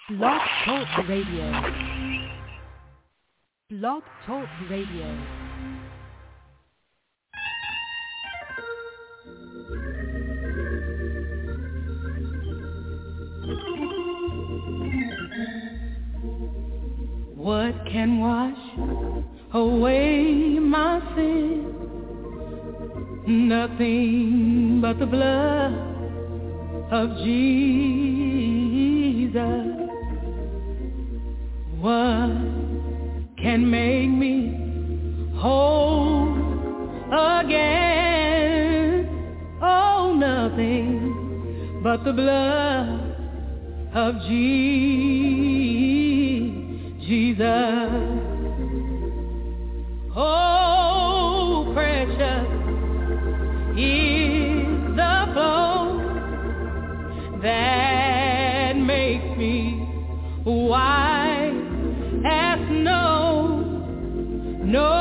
Blog Talk Radio. Blog Talk Radio. What can wash away my sin? Nothing but the blood of Jesus. What can make me whole again? Oh, nothing but the blood of Jesus. Oh, precious is the flow that makes me white as snow. No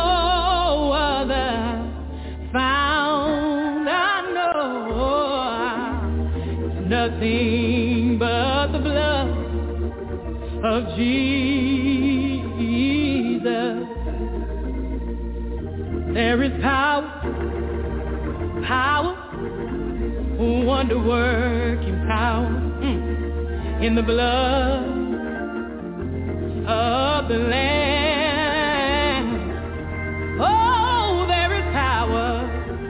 other found I know. It's nothing but the blood of Jesus. There is power, wonder-working power in the blood of the Lamb. Oh, there is power,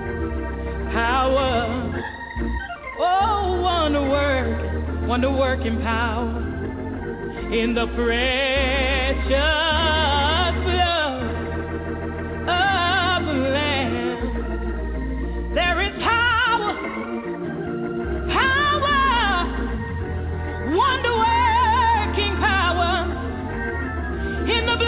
oh, wonder-working power in the precious blood of the Lamb. There is power, wonder-working power in the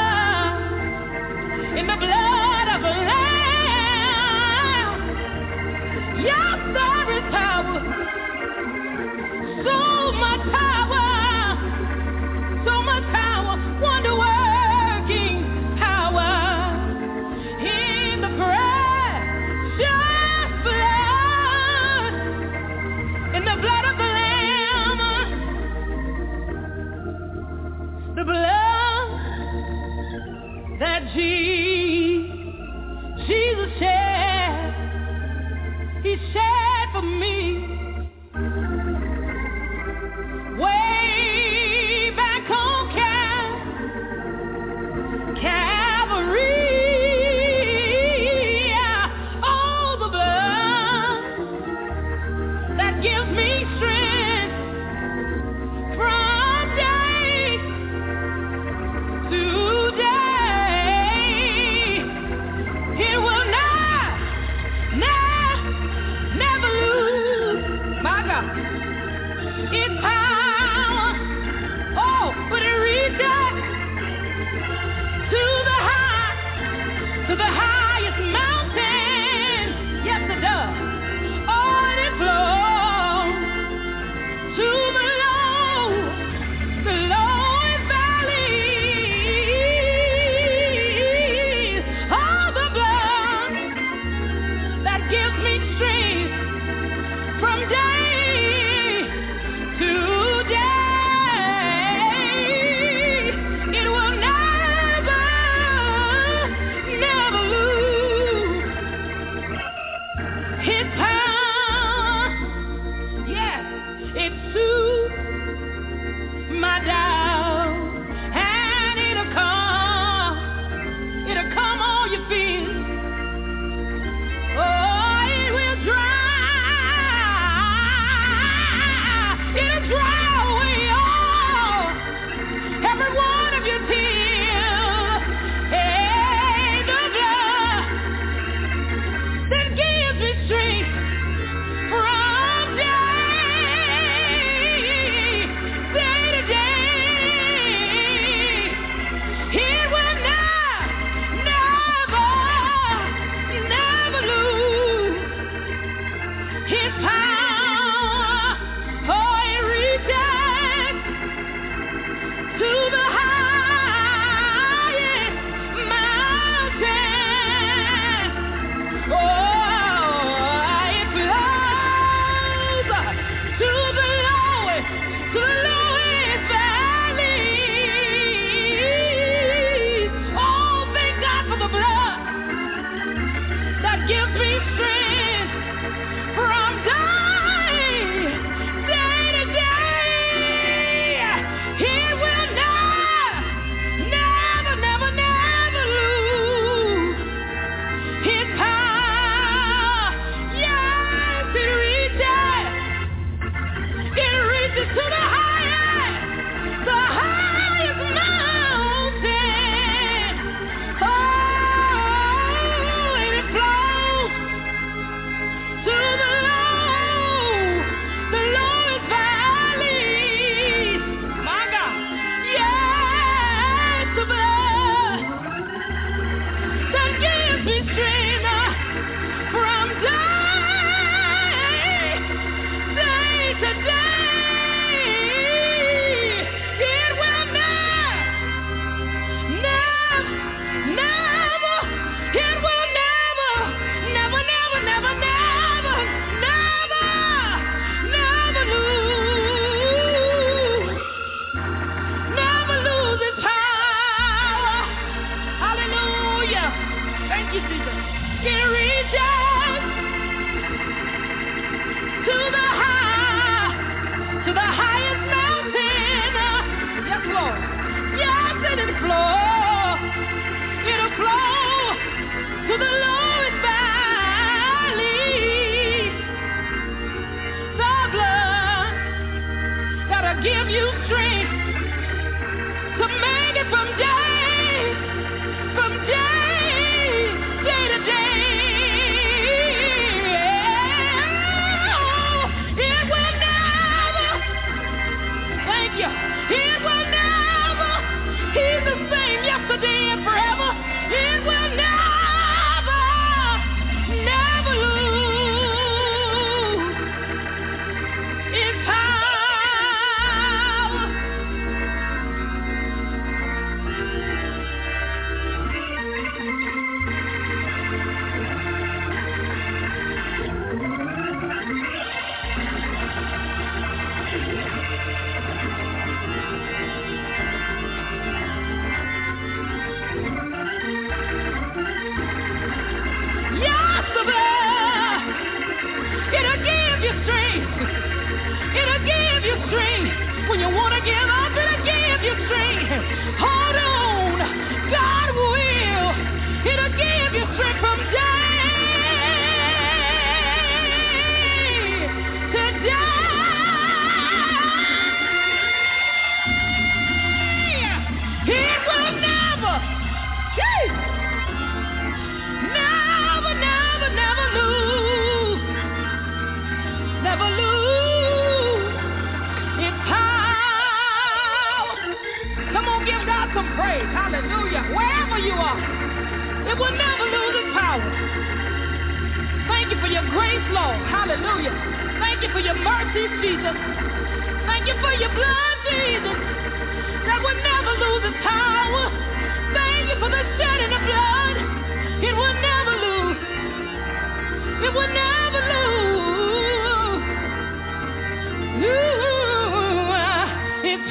blood of the Lamb. Yes, there is power, so much power, wonder-working power in the precious blood, in the blood of the Lamb, the blood that Jesus shed, He shed for me. Well, strength to make it from day to day. It will never, thank you, it will never, he's the same yesterday and forever. It will never lose its power. When you want to give up, it'll give you strength. Hold on, God will. It'll give you strength from day to day. It will never lose. Never lose its power. Come on, give God some praise. Hallelujah. Wherever you are, it will never lose its power. Thank you for your grace, Lord. Hallelujah. Thank you for your mercy, Jesus. Thank you for your blood, Jesus, that will never lose its power. Thank you for the shedding of blood. It will never lose. It will never lose. It's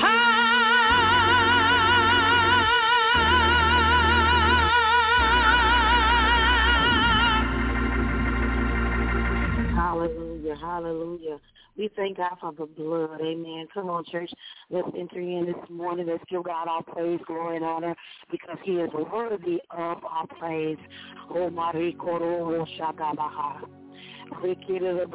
Hallelujah, hallelujah. We thank God for the blood, amen. Come on, church, let's enter in this morning. Let's give God our praise, glory, and honor, because he is worthy of our praise. Oh, Marie Koro Shakabaha. Thank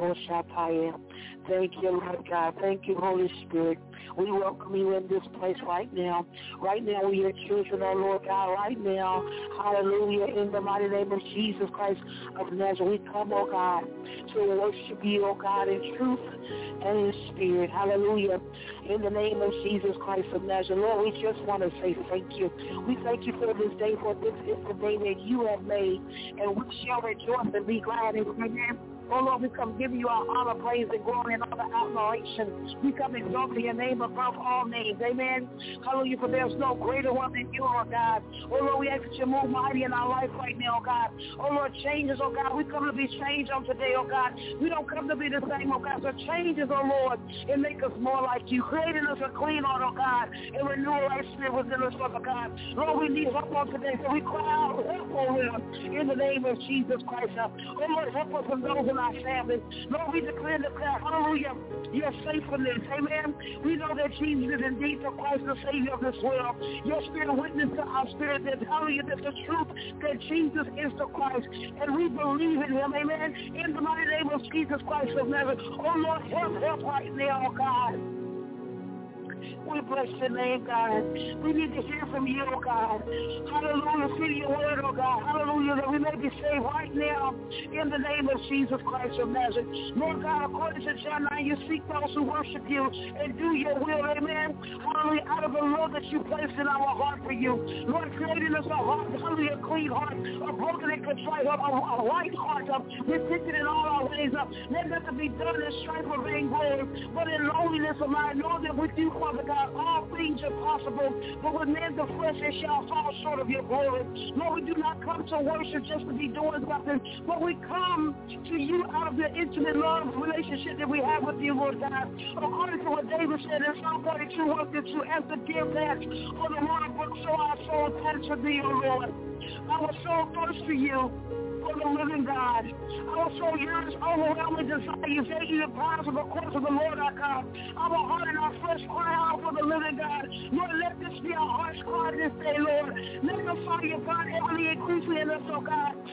you, Lord God. Thank you, Holy Spirit. We welcome you in this place right now. Right now, we are children, oh Lord God. Right now, hallelujah, in the mighty name of Jesus Christ of Nazareth, we come, oh God, to worship you, oh God, in truth and in spirit. Hallelujah. In the name of Jesus Christ of Nazareth, Lord, we just want to say thank you. We thank you for this day, for this is the day that you have made, and we shall rejoice and be glad in it. Amen. Oh, Lord, we come giving you our honor, praise, and glory, and all the admiration. We come exalting your name above all names. Amen. Hallelujah, for there's no greater one than you, Lord God. Oh, Lord, we ask that you move mighty in our life right now, oh God. Oh, Lord, change us, oh God. We come to be changed on today, oh God. We don't come to be the same, oh God. So change us, oh Lord, and make us more like you. Creating us a clean heart, oh God, and renew a right spirit within us, oh God. Lord, we need help on today, so we cry out, help, oh Lord, in the name of Jesus Christ. Oh, Lord, help us from those in our families. Lord, we declare, hallelujah, your faithfulness. Amen. We know that Jesus is indeed the Christ, the Savior of this world. Your spirit witness to our spirit that, hallelujah, that's the truth, that Jesus is the Christ, and we believe in him. Amen. In the mighty name of Jesus Christ of Nazareth. Oh, Lord, help right now, oh God. We bless your name, God. We need to hear from you, oh God. Hallelujah. See your word, oh God. Hallelujah. That we may be saved right now in the name of Jesus Christ of Nazareth. Lord God, according to John 9, you seek those who worship you and do your will. Amen. Hallelujah. Out of the love that you placed in our heart for you. Lord, creating us a heart, hallelujah, a clean heart, a broken and contrite heart, a right heart, repentant in all our ways. Let nothing be done in strife or vainglory, but in loneliness of mind. Know that with you, Father God, all things are possible, but with men the flesh it shall fall short of your glory. Lord, we do not come to worship just to be doing something, but we come to you out of the intimate love relationship that we have with you, Lord God. According to what David said in Psalm 42, 1-2, as the deer pants for the water brook, so our soul pants for thee, O Lord. Our soul thirsts for you, for the living God. Our soul yearns overwhelming desires, aching and piles of the course of the Lord our God. Our heart and our flesh cry out for the living God. Lord, let this be our heart's cry this day, Lord. Let the fire of God heavily increase in us, oh God.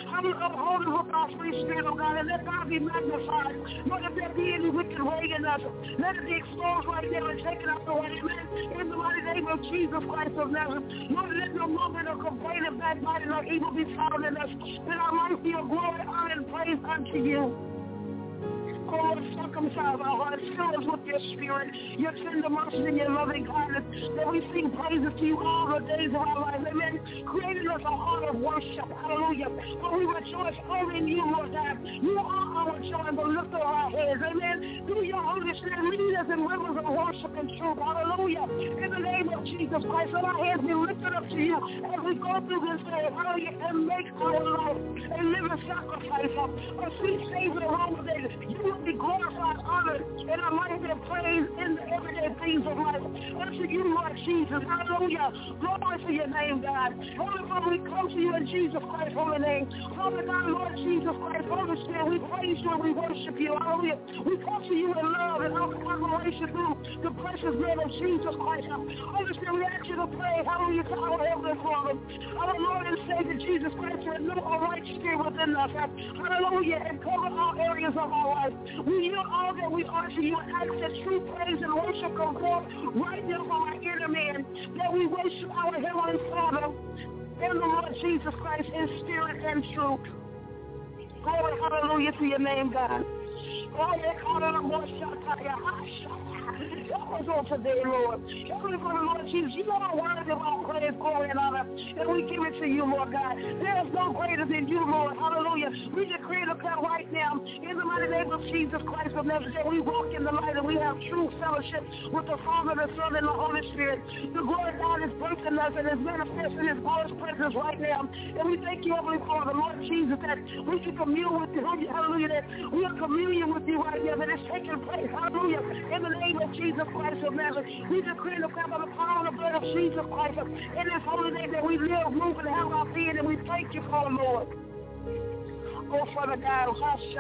Uphold us with our free spirit, oh God, and let God be magnified. Lord, if there be any wicked way in us, let it be exposed right now and taken out the way. Amen. In the mighty name of Jesus Christ of Nazareth. Lord, let no moment of complaining, backbiting, or evil be found in us. Let our life be a glory, honor, and praise unto you. Oh, Lord, circumcise our hearts, fill us with your spirit, your tender mercy and your loving kindness, that we sing praises to you all the days of our life. Amen. Creating us a heart of worship. Hallelujah. For we rejoice only in you, Lord God. You are our joy and the lift of our heads. Amen. Through your Holy Spirit, lead us in rivers of worship and truth. Hallelujah. In the name of Jesus Christ, let our hands be lifted up to you as we go through this day. Hallelujah. And make our life a living sacrifice, a sweet savor aroma that you be glorified, honored, and anointed and praised in the everyday things of life. Unto you, Lord Jesus. Hallelujah. Glory to your name, God. Holy Father, we come to you in Jesus Christ's holy name. Father God, Lord Jesus Christ, Holy Spirit, we praise you and we worship you. Hallelujah. We come to you in love and admiration through the precious blood of Jesus Christ. Holy Spirit, we ask you to pray, hallelujah, to our Heavenly Father. Our Lord and Savior Jesus Christ, renew a right spirit within us. Hallelujah. And cover all areas of our life. We yield all that we are to you and ask that true praise and worship come forth right now from our inner man, that we worship our Heavenly Father and the Lord Jesus Christ in spirit and truth. Glory, hallelujah to your name, God. Help us on today, Lord. Heavenly Father, Lord Jesus, you are worthy of all praise, glory, and honor, and we give it to you, Lord God. There is no greater than you, Lord. Hallelujah. We decree and declare right now, in the mighty name of Jesus Christ of Nazareth, that we walk in the light and we have true fellowship with the Father, the Son, and the Holy Spirit. The glory of God is birthing us and is manifesting His glorious presence right now. And we thank you, Heavenly Father, Lord Jesus, that we can commune with you. Hallelujah. That we are communion with you right now, that it's taking place. Hallelujah. In the name of Jesus Christ of Nazareth, we decree and declare by the power and the blood of Jesus Christ in this holy name that we live, move, and have our being, and we thank you for the Lord. Oh, Father God,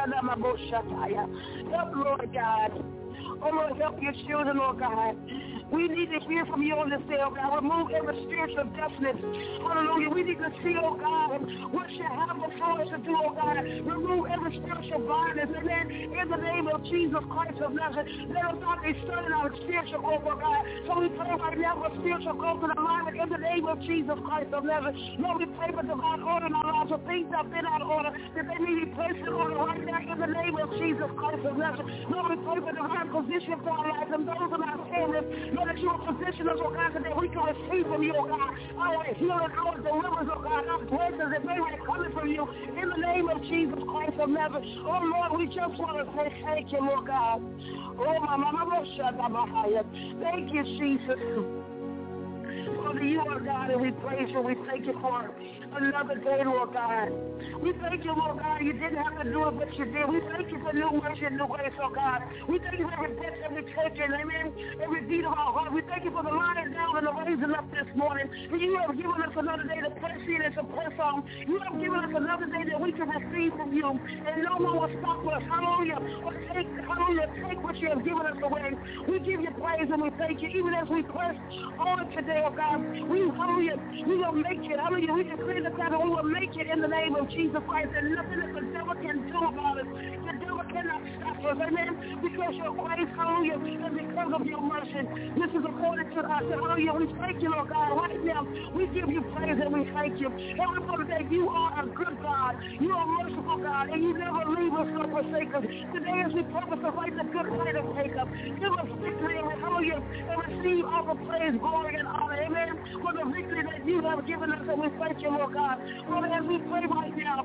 help, Lord God. Oh, Lord, help your children, Lord God. We need to hear from you on this day, oh God. Remove every spiritual deafness. Hallelujah. We need to see, oh God, what you have before us to do, oh God. Remove every spiritual blindness. Amen. In the name of Jesus Christ of Nazareth, let us not be studying our spiritual growth, oh God. So we pray right now for spiritual growth and alignment in the name of Jesus Christ of Nazareth. Lord, we pray for divine order in our lives, for things that have been out of order, that they may be placed in order right now in the name of Jesus Christ of Nazareth. Lord, we pray for divine position for our lives and those in our families. Lord, that you will position us, oh God, so that we can receive from you, oh God, our healing, our deliverance, oh God, our blessings that may be coming from you in the name of Jesus Christ of Nazareth. Oh, Lord, we just want to say thank you, Lord God. Oh, my mama, thank you, Jesus. Father, you are God, and we praise you. We thank you for another day, Lord God. We thank you, Lord God. You didn't have to do it, but you did. We thank you for new mercy and new grace, oh God. We thank you for every breath that we take in, amen, every beat of our heart. We thank you for the lying down and the raising up this morning. And you have given us another day to press in and to press on. You have given us another day that we can receive from you, and no one will stop us. Hallelujah. Or take what you have given us away. We give you praise and we thank you, even as we press on today, oh God. We will make it. Hallelujah. We decree the God, we will make it in the name of Jesus Christ, and nothing that the devil can do about it. The devil cannot stop us. Amen. Because your grace, hallelujah, and because of your mercy. This is according to us. Hallelujah. We thank you, Lord God. Right now, we give you praise and we thank you. Heavenly Father, that you are a good God. You are a merciful God, and you never leave us or forsake us. Today, as we purpose to fight the good fight of Jacob, give us victory and hallelujah, and receive all the praise, glory, and honor. Amen. For the victory that you have given us, and we thank you, Lord God. Lord, as we pray right now,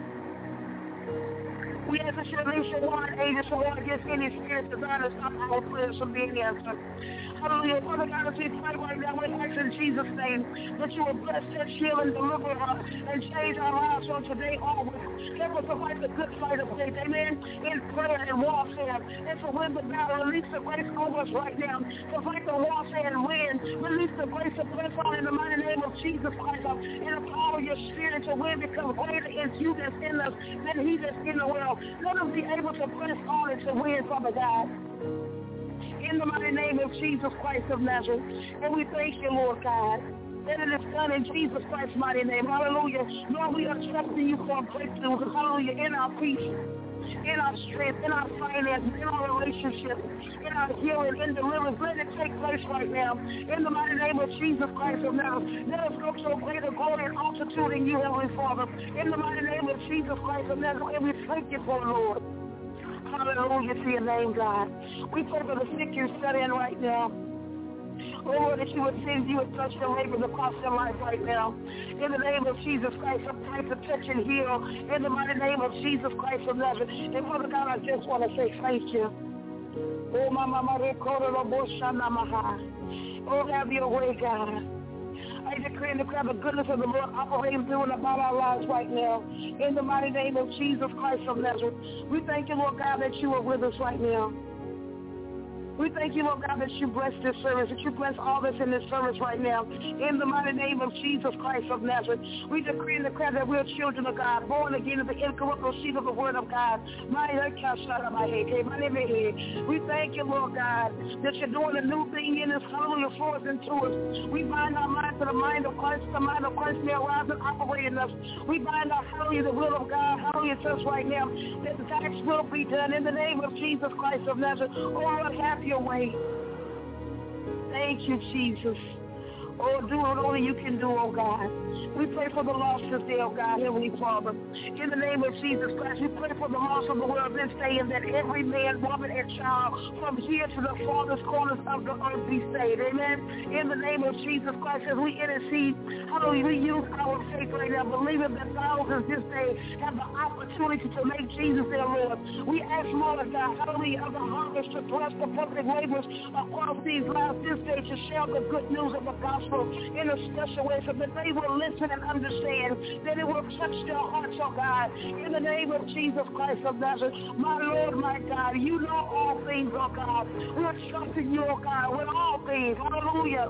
we ask that you release your warring angels to war against any spirit designed to stop our prayers from being answered. Hallelujah. Father God, as we pray right now, we ask in Jesus' name that you will bless, touch, heal, and deliver us and change our lives from today onward. Help us to fight the good fight of faith, amen, in prayer and warfare, and to win the battle. Release the grace over us right now to fight the warfare and win. Release the grace to press on in the mighty name of Jesus Christ, and empower your spirit to win, because greater is you that's in us than he that's in the world. Let us be able to press on and to win, Father God. in the mighty name of Jesus Christ of Nazareth. And we thank you, Lord God, that it is done in Jesus Christ's mighty name. Hallelujah. Lord, we are trusting you for breakthrough. Hallelujah. In our peace, in our strength, in our finances, in our relationships, in our healing, in deliverance. Let it take place right now. In the mighty name of Jesus Christ of Nazareth. Let us go to a greater glory and altitude in you, Heavenly Father. In the mighty name of Jesus Christ of Nazareth. And we thank you for it, Lord. Hallelujah to your name, God. We pray for the sick you're set in right now. Lord, that you would send, you would touch the labors across their life right now. In the name of Jesus Christ, I'm trying to touch and heal. In the mighty name of Jesus Christ of Nazareth. And Father God, I just want to say thank you. Oh, oh, have your way, God. I decree and declare the goodness of the Lord operating through and about our lives right now. In the mighty name of Jesus Christ of Nazareth. We thank you, Lord God, that you are with us right now. We thank you, Lord God, that you bless this service, that you bless all that's in this service right now. In the mighty name of Jesus Christ of Nazareth, we decree and declare that we're children of God, born again of the incorruptible seed of the word of God. We thank you, Lord God, that you're doing a new thing in us, hallelujah, for us and to us. We bind our mind to the mind of Christ, the mind of Christ may arise and operate in us. We bind our, hallelujah, the will of God, hallelujah, to us right now, that God's will be done in the name of Jesus Christ of Nazareth. Oh, Lord, have your way. Thank you, Jesus. Oh, do what only you can do, oh God. We pray for the lost today, oh God, Heavenly Father. In the name of Jesus Christ, we pray for the lost of the world this day, and that every man, woman, and child from here to the farthest corners of the earth be saved. Amen. In the name of Jesus Christ, as we intercede, hallelujah, we use our faith right now, believing that thousands this day have the opportunity to make Jesus their Lord. We ask, Lord God, hallelujah, of the harvest to bless the public laborers across these lives this day to share the good news of the gospel in a special way, so that they will listen and understand, that it will touch their hearts, oh God, in the name of Jesus Christ of Nazareth. My Lord, my God, you know all things, oh God. We're trusting you, oh God, with all things. Hallelujah.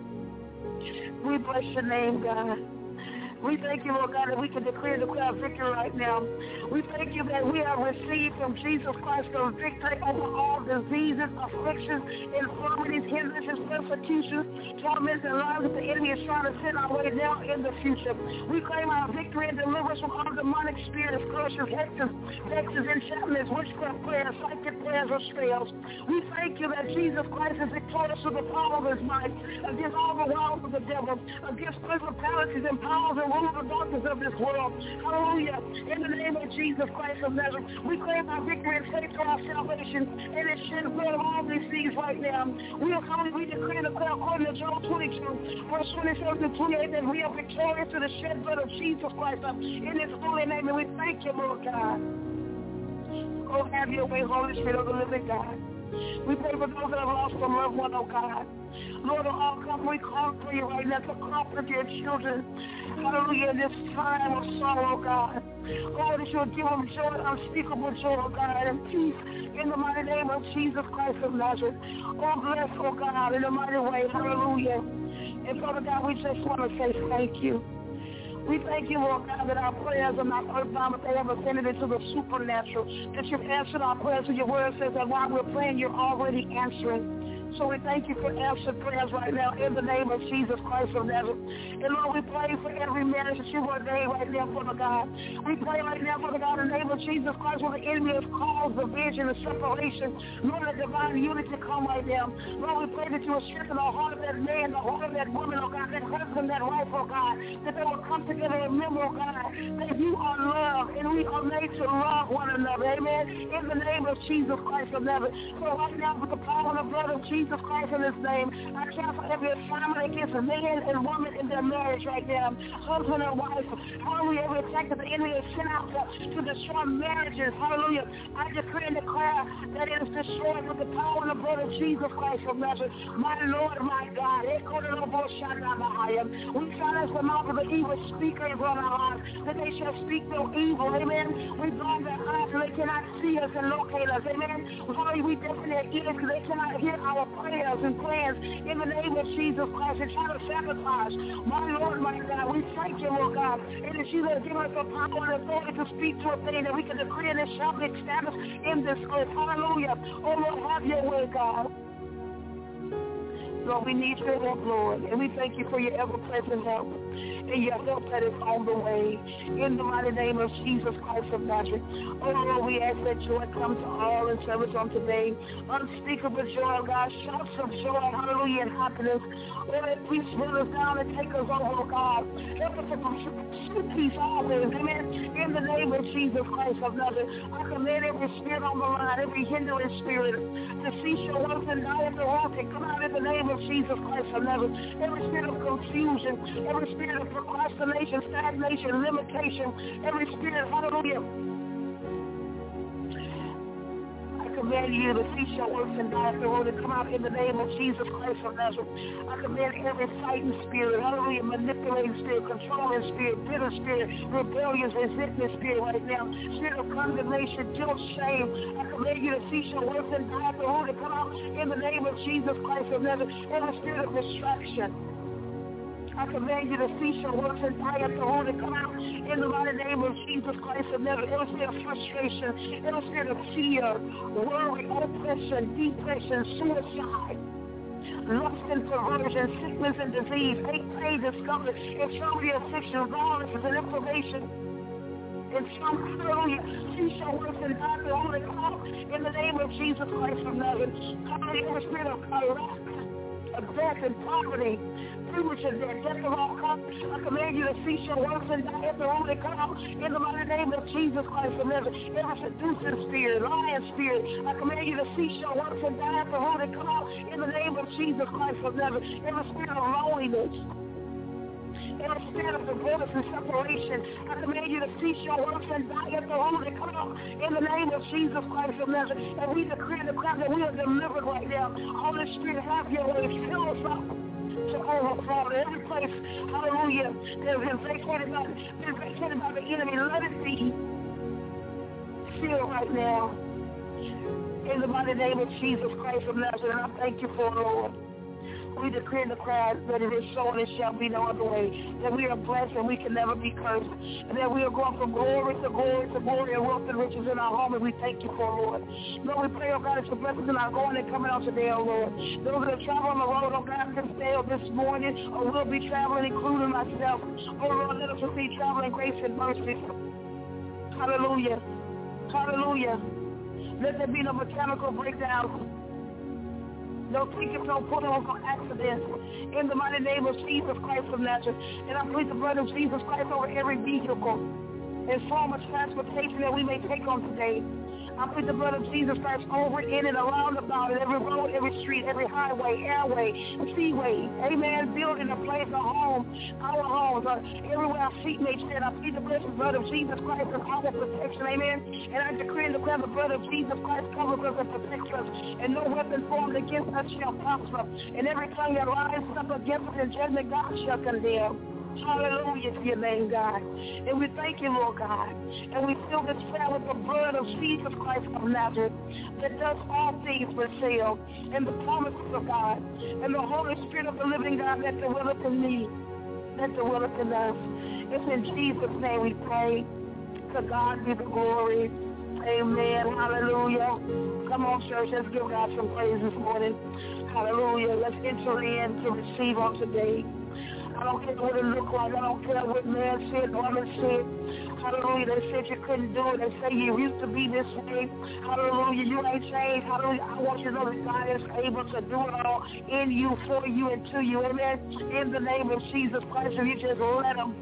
We bless your name, God. We thank you, Lord God, that we can declare and declare victory right now. We thank you that we have received from Jesus Christ the victory over all diseases, afflictions, infirmities, hindrances, persecutions, torments, and lies that the enemy is trying to send our way now in the future. We claim our victory and deliverance from all demonic spirits, curses, hexes, enchantments, witchcraft prayers, psychic prayers, or spells. We thank you that Jesus Christ is victorious with the power of his might against all the wiles of the devil, against principalities and powers and rule the darkness of this world. Hallelujah. In the name of Jesus Christ of Nazareth, we claim our victory and faith to our salvation, and it shed blood of all these things right now. We decree and declare according to Job 22, verse 27 to 28, that we are victorious through the shed blood of Jesus Christ in his holy name, and we thank you, Lord God. Oh, have your way, Holy Spirit of the living God. We pray for those that have lost a loved one, oh God. Lord, all come, we call for you right now to comfort your children. Hallelujah, in this time of sorrow, God. Oh, that you'll give them joy, unspeakable joy, oh God, and peace in the mighty name of Jesus Christ of Nazareth. Oh, bless, oh God, in a mighty way. Hallelujah. And Father God, we just want to say thank you. We thank you, Lord God, that our prayers are not earthbound, but they have ascended into the supernatural, that you've answered our prayers, and your word says that while we're praying, you're already answering. So we thank you for answered prayers right now in the name of Jesus Christ of Nazareth. And Lord, we pray for every marriage that you ordained right now, Father God. We pray right now, Father God, in the name of Jesus Christ, where the enemy has caused division and separation. Lord, let divine unity come right now. Lord, we pray that you will strengthen the heart of that man, the heart of that woman, oh God, that husband, that wife, oh God, that they will come together and remember, oh God, that you are love, and we are made to love one another. Amen. In the name of Jesus Christ of Nazareth. So right now, with the power and the blood of Jesus Christ in his name, I cancel every assignment against a man and woman in their marriage right now, husband and wife. Hallelujah, every attack that the enemy has sent out to destroy marriages. Hallelujah, I decree and declare that it is destroyed with the power and the blood of Jesus Christ of Nazareth. My Lord, my God, we silence the mouth of the evil speakers on our lives, that they shall speak no evil. Amen. We blind their eyes so they cannot see us and locate us. Amen. Hallelujah, we deafen their ears so they cannot hear our prayers and plans in the name of Jesus Christ and try to sabotage. My Lord, my God, we thank you, Lord God, and that you have given us the power and authority to speak to a thing that we can decree and it shall be established in this earth. Hallelujah. Oh Lord, have your way, God. Lord, we need your help, Lord, and we thank you for your ever-present help and your help that is on the way. In the mighty name of Jesus Christ of Nazareth. Oh, Lord, we ask that joy come to all in service on today. Unspeakable joy, God. Shouts of joy, hallelujah, and happiness. Lord, that peace fill us down and take us over, God. Help us to pursue peace always, amen. In the name of Jesus Christ of Nazareth, I command every spirit on the line, every hindering spirit, to cease your works and die at the root and come out in the name of Jesus Christ of Nazareth. Every spirit of confusion, every spirit of procrastination, stagnation, limitation, every spirit, hallelujah. I command you to cease your works and die at the root and come out in the name of Jesus Christ of Nazareth. I command every fighting spirit, hallelujah, manipulating spirit, controlling spirit, bitter spirit, rebellious, resentment spirit right now, spirit of condemnation, guilt, shame. I command you to cease your works and die at the root and come out in the name of Jesus Christ of Nazareth. Every spirit of distraction, I command you to cease your works and die at the root and come out in the mighty name of Jesus Christ of Nazareth. Every spirit of frustration, every spirit of fear, worry, oppression, depression, suicide, lust and perversion, sickness and disease, hate, pain, discomfort, infirmity, affliction, violence, and inflammation. And some, hallelujah, cease your works and die at the root and come out in the name of Jesus Christ of Nazareth. Hallelujah, every spirit of lack, of death and poverty, premature death of all kinds. I command you to cease your works and die at the root and come out in the mighty name of Jesus Christ of Nazareth. Every seducing spirit, lying spirit, I command you to cease your works and die at the root and come out in the name of Jesus Christ of Nazareth. Every spirit of loneliness, every spirit of divorce and separation, I command you to cease your works and die at the root and come out in the name of Jesus Christ of Nazareth. And we decree and declare that we are delivered right now. Holy Spirit, have your way. Fill us up to overflow in every place, hallelujah, that has been vacated by the enemy. Let it be sealed right now. In the mighty name of Jesus Christ of Nazareth, and I thank you for it, Lord. We decree and declare that it is so and it shall be no other way, that we are blessed and we can never be cursed, and that we are going from glory to glory to glory and wealth and riches in our home, and we thank you for it, Lord. Lord, we pray, oh God, that your blessings in our going and coming out today, oh Lord. Those that travel on the road, oh God, this day or this morning, or will be traveling, including myself. Oh Lord, let us receive traveling grace and mercy. Hallelujah. Hallelujah. Let there be no mechanical breakdowns, no tickets, no put-ons, no accidents. In the mighty name of Jesus Christ of Nazareth. And I plead the blood of Jesus Christ over every vehicle and form of transportation that we may take on today. I plead the blood of Jesus Christ over, in, and around about it, every road, every street, every highway, airway, seaway, amen, building a place, a home, our homes, everywhere our feet may tread. I plead the blood of Jesus Christ as our protection, amen. And I decree and declare the blood of Jesus Christ covers us and protects us, and no weapon formed against us shall prosper. And every tongue that rises up against us in judgment, God shall condemn. Hallelujah to your name, God. And we thank you, Lord God. And we fill this prayer with the blood of Jesus Christ of Nazareth that does all things but fail, and the promises of God, and the Holy Spirit of the living God that dwelleth in me, that dwelleth in us. It's in Jesus' name we pray. To God be the glory. Amen. Hallelujah. Come on, church. Let's give God some praise this morning. Hallelujah. Let's enter in to receive on today. I don't care what it looked like. I don't care what man said, woman said. Hallelujah. They said you couldn't do it. They say you used to be this way. Hallelujah. You ain't changed. Hallelujah. I want you to know that God is able to do it all in you, for you, and to you. Amen. In the name of Jesus Christ, if you just let him.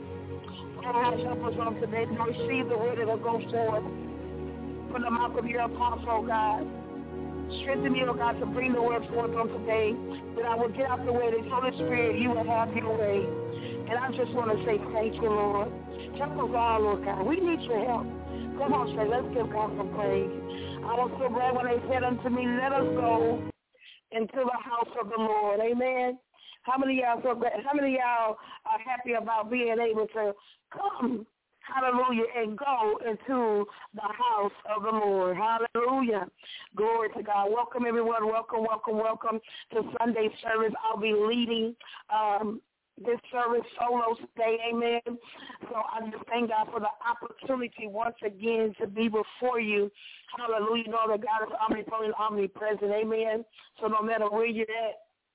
God help us on today to receive the word that will go forth from the mouth of your apostle, God. Strengthen me, oh God, to bring the word forth on today, that I will get out the way, that Holy Spirit, you will have your way. And I just want to say thank you, Lord. Help us all, Lord God. We need your help. Come on, say, let's give God some praise. I was so glad when they said unto me, let us go into the house of the Lord. Amen. How many of y'all are happy about being able to come, hallelujah, and go into the house of the Lord? Hallelujah. Glory to God. Welcome, everyone. Welcome, welcome, welcome to Sunday service. I'll be leading this service solo today. Amen. So I just thank God for the opportunity once again to be before you. Hallelujah. You know that God is omnipotent, omnipresent. Amen. So no matter where you're at,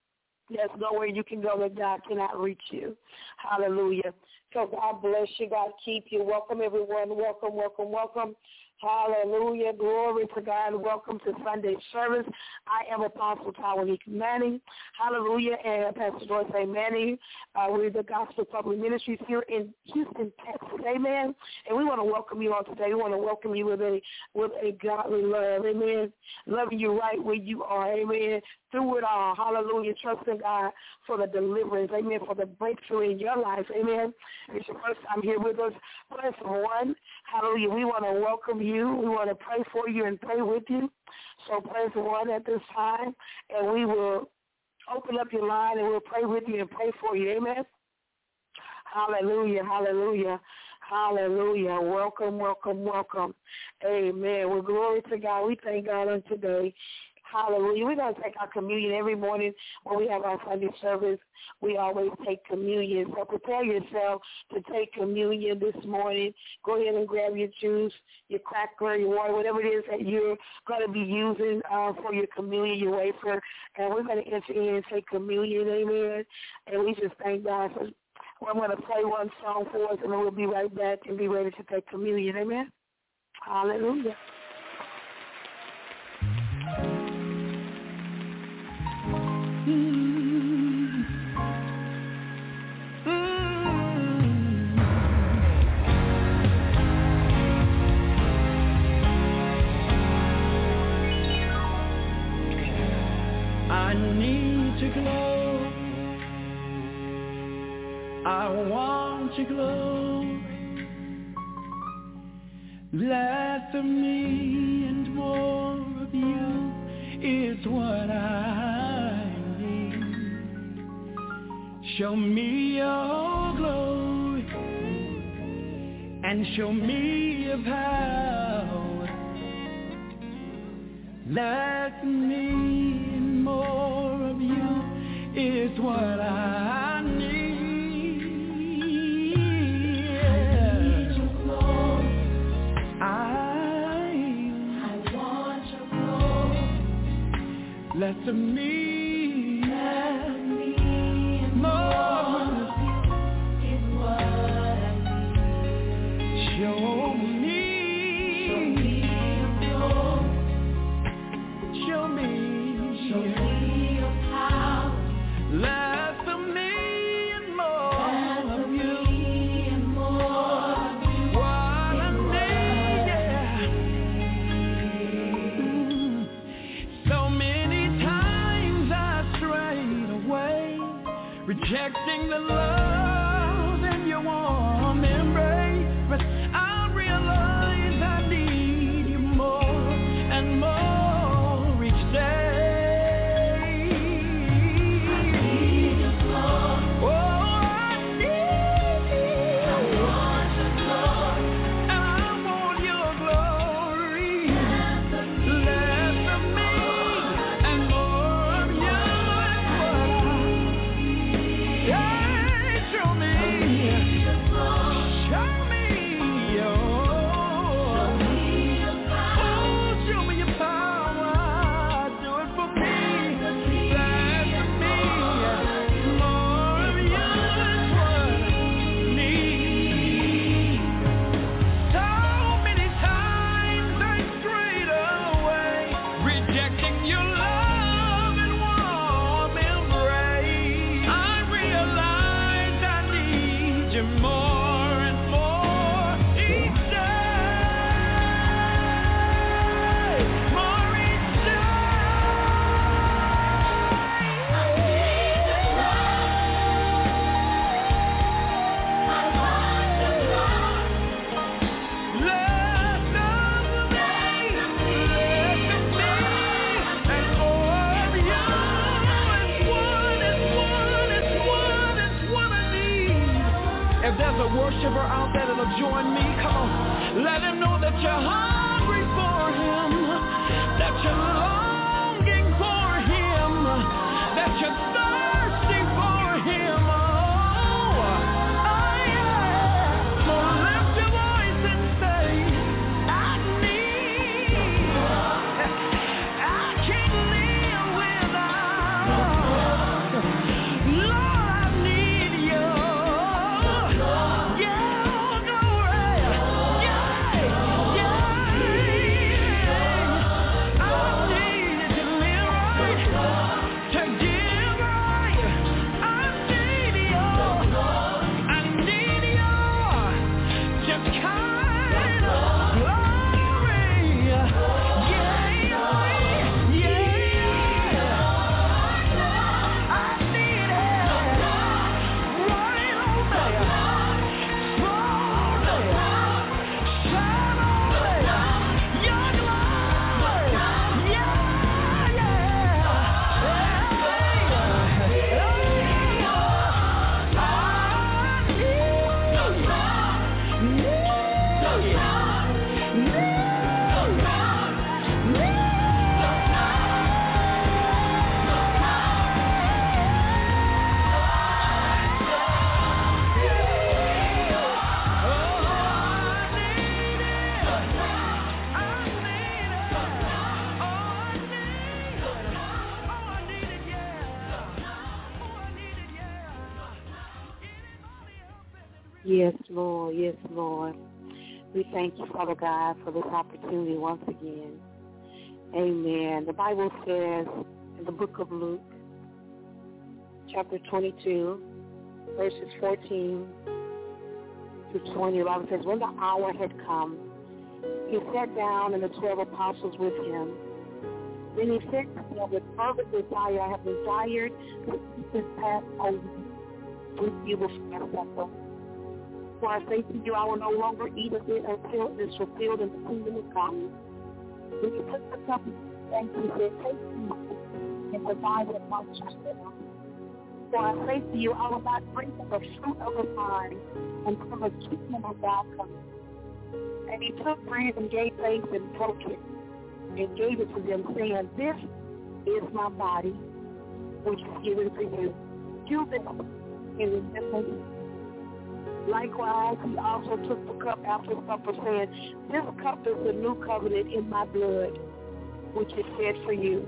There's nowhere you can go that God cannot reach you. Hallelujah. So God bless you. God keep you. Welcome, everyone. Welcome, welcome, welcome. Hallelujah. Glory to God. Welcome to Sunday service. I am Apostle Tawanique Manning. Hallelujah. And Pastor Joyce A. Manning. We're the Gospel Public Ministries here in Houston, Texas. Amen. And we want to welcome you all today. We want to welcome you with a godly love. Amen. Loving you right where you are. Amen. Through it all. Hallelujah. Trusting God for the deliverance. Amen. For the breakthrough in your life. Amen. If it's your first time here with us, press 1. Hallelujah. We want to welcome you. We want to pray for you and pray with you. So press 1 at this time, and we will open up your line, and we'll pray with you and pray for you. Amen. Hallelujah. Hallelujah. Hallelujah. Welcome, welcome, welcome. Amen. Well, glory to God. We thank God on today. Hallelujah. We're going to take our communion every morning when we have our Sunday service. We always take communion. So prepare yourself to take communion this morning. Go ahead and grab your juice, your cracker, your water, whatever it is that you're going to be using for your communion, your wafer. And we're going to enter in and take communion. Amen. And we just thank God. So I'm going to play one song for us, and then we'll be right back and be ready to take communion. Amen. Hallelujah. I need to glow. I want to glow. Less of me and more of you is what I need. Show me your glory and show me your power. Less of me and more of you is what I need. Less of me, and more is what I need. Show me your glory. Show me your power. Less of me and more of you. What I need, yeah. So many rejecting the love in your warm embrace, but I realize I need you more and more each day. I need your glory. Oh, I need you. I want your glory. I want your glory. Less of me and more of you. Show me worshiper out there that'll join me. Come on, let him know that you're hungry for him, that you're longing for him, that you're thirsty for him. Oh, yeah. So lift your voice and say, I need, I can't live without. Yes, Lord. Yes, Lord. We thank you, Father God, for this opportunity once again. Amen. The Bible says in the book of Luke, chapter 22, verses 14 through 20, the Bible says, when the hour had come, he sat down and the 12 apostles with him. Then he said to them, with fervent desire, I have desired to eat this Passover with you before I suffer. For I say to you, I will no longer eat of it until it is fulfilled in the kingdom of God. When he took the cup, and he said, take it and divide it amongst yourselves. For I say to you, I will not drink of the fruit of the vine until the kingdom of God comes. And he took bread and gave thanks and broke it and gave it to them, saying, this is my body, which is given for you. Do this in remembrance. Likewise, he also took the cup after supper, saying, this cup is the new covenant in my blood, which is shed for you.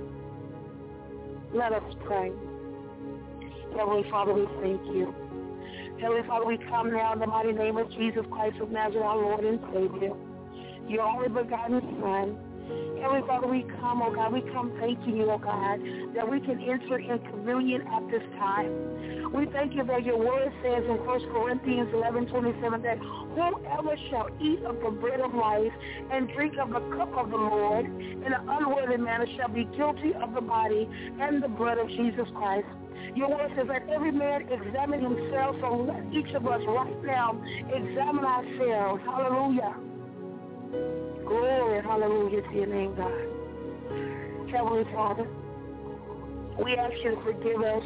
Let us pray. Heavenly Father, we thank you. Heavenly Father, we come now in the mighty name of Jesus Christ of Nazareth, our Lord and Savior, your only begotten Son. Heavenly Father, we come, oh God, we come thanking you, oh God, that we can enter in communion at this time. We thank you that your word says in 1 Corinthians 11:27 that whoever shall eat of the bread of life and drink of the cup of the Lord in an unworthy manner shall be guilty of the body and the blood of Jesus Christ. Your word says that every man examine himself, so let each of us right now examine ourselves. Hallelujah. Glory, hallelujah to your name, God. Heavenly Father, we ask you to forgive us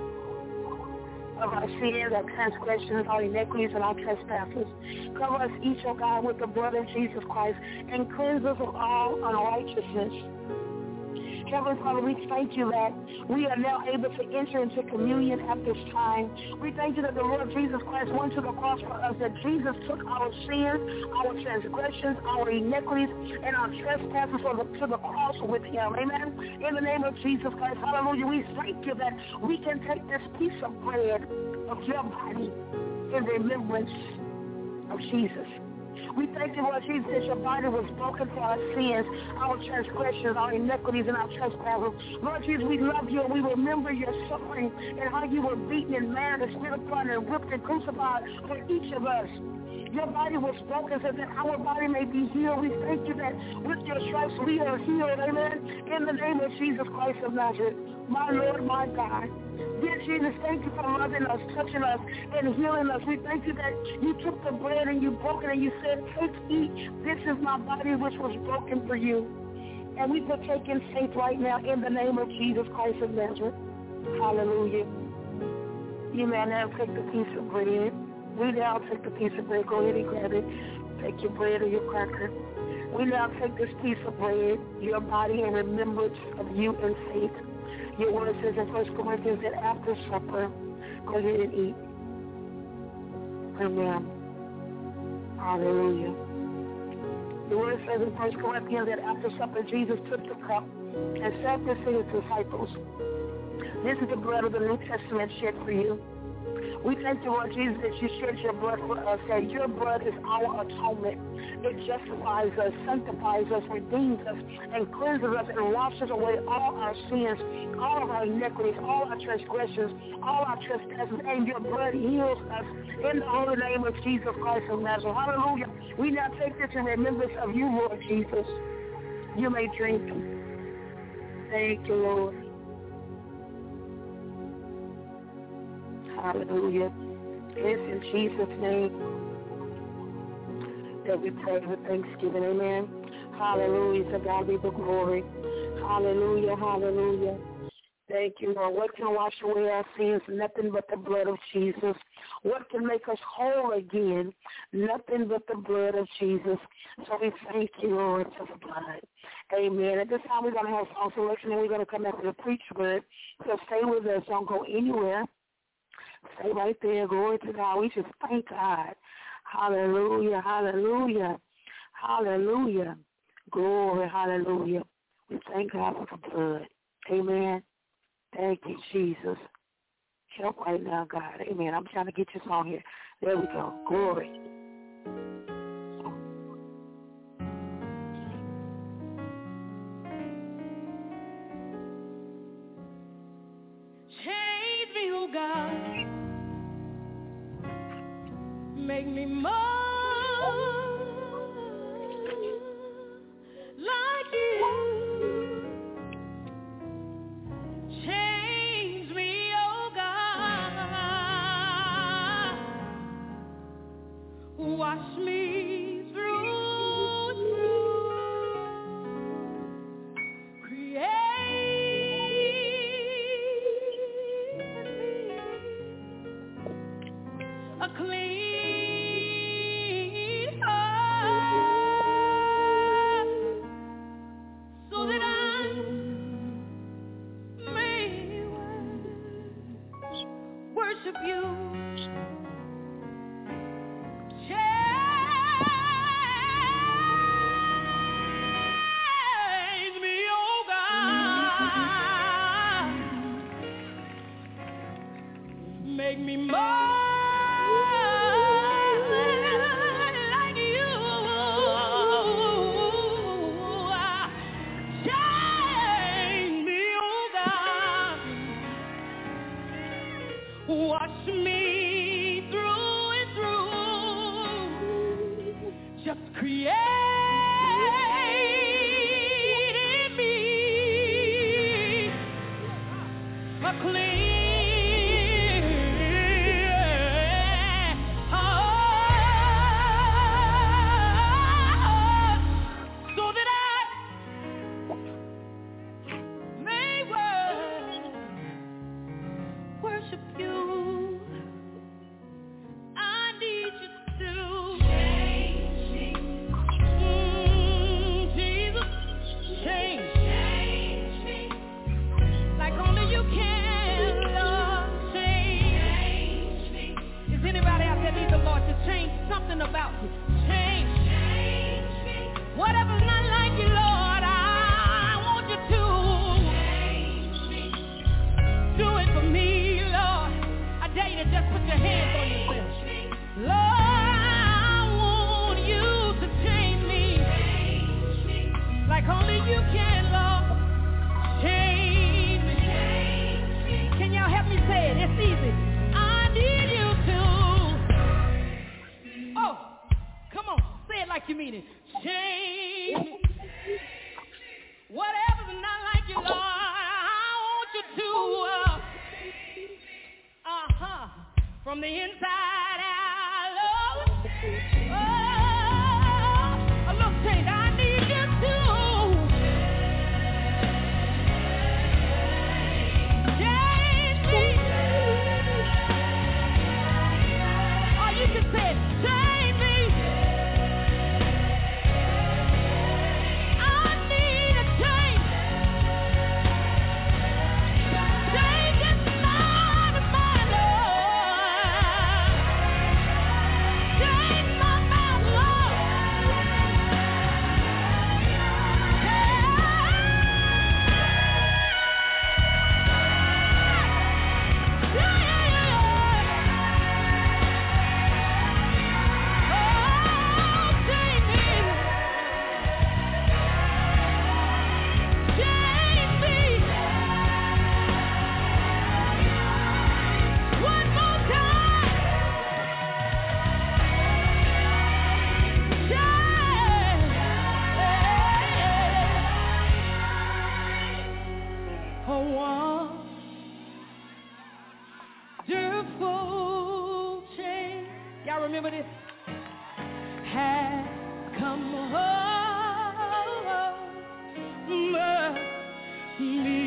of our sins, our transgressions, our iniquities, and our trespasses. Cover us each, O God, with the blood of Jesus Christ, and cleanse us of all unrighteousness. Heavenly Father, we thank you that we are now able to enter into communion at this time. We thank you that the Lord Jesus Christ went to the cross for us, that Jesus took our sins, our transgressions, our iniquities, and our trespasses to the cross with him. Amen. In the name of Jesus Christ, hallelujah, we thank you that we can take this piece of bread of your body in remembrance of Jesus. We thank you, Lord Jesus, that your body was broken for our sins, our transgressions, our iniquities, and our trespasses. Lord Jesus, we love you, and we remember your suffering and how you were beaten and mad and spit upon and whipped and crucified for each of us. Your body was broken so that our body may be healed. We thank you that with your stripes we are healed, amen, in the name of Jesus Christ of Nazareth, my Lord, my God. Dear Jesus, thank you for loving us, touching us, and healing us. We thank you that you took the bread and you broke it and you said, take, eat. This is my body which was broken for you. And we partake in faith right now in the name of Jesus Christ of Nazareth. Hallelujah. You may now take the piece of bread. We now take the piece of bread. Go ahead and grab it. Take your bread or your cracker. We now take this piece of bread, your body, in remembrance of you in faith. Your word says in 1 Corinthians that after supper, go ahead and eat. Amen. Hallelujah. The word says in 1 Corinthians that after supper, Jesus took the cup and said this to his disciples. This is the blood of the New Testament shed for you. We thank you, Lord Jesus, that you shed your blood for us, that your blood is our atonement. It justifies us, sanctifies us, redeems us, and cleanses us and washes away all our sins, all of our iniquities, all our transgressions, all our trespasses, and your blood heals us in the holy name of Jesus Christ of Nazareth. Hallelujah. We now take this in remembrance of you, Lord Jesus. You may drink. Thank you, Lord. Hallelujah. It's in Jesus' name that we pray with thanksgiving. Amen. Hallelujah. To God be the glory. Hallelujah. Hallelujah. Thank you, Lord. What can wash away our sins? Nothing but the blood of Jesus. What can make us whole again? Nothing but the blood of Jesus. So we thank you, Lord, for the blood. Amen. At this time, we're going to have a song selection, and we're going to come after the preach word. So stay with us. Don't go anywhere. Stay right there. Glory to God. We just thank God. Hallelujah. Hallelujah. Hallelujah. Glory. Hallelujah. We thank God for the blood. Amen. Thank you, Jesus. Help right now, God. Amen. I'm trying to get this on here. There we go. Glory. Change me, oh God. Make me more like you. Change me, oh God. Wash me through and through. Create in me a clean heart, so that I may worship you. Change me, oh God. Make me more like you. Change me, oh God. Wash me through and through. Just create in me a clean heart, so that I may worship you. I need you to change me. Jesus, change me. Like only you can, Lord, change me. Is anybody out there need the Lord to change something about you? Change me. Whatever's not like you, Lord, I want you to change me. Do it for me, Lord. I dare you to just put your hands on yourself. Lord, I want you to change me. Like only you can, Lord. Change me. Can y'all help me say it? It's easy. I need you to. Oh, come on. Say it like you mean it. Change me. Whatever's not like you, Lord, I want you to. From the inside out, Lord. Oh, a little change. I need you to. Change me. Or you can say it. Change me. I need a change. Change this mind of mine, Lord. Change my mind, Lord. Wonderful change. Y'all remember this? Has come over me.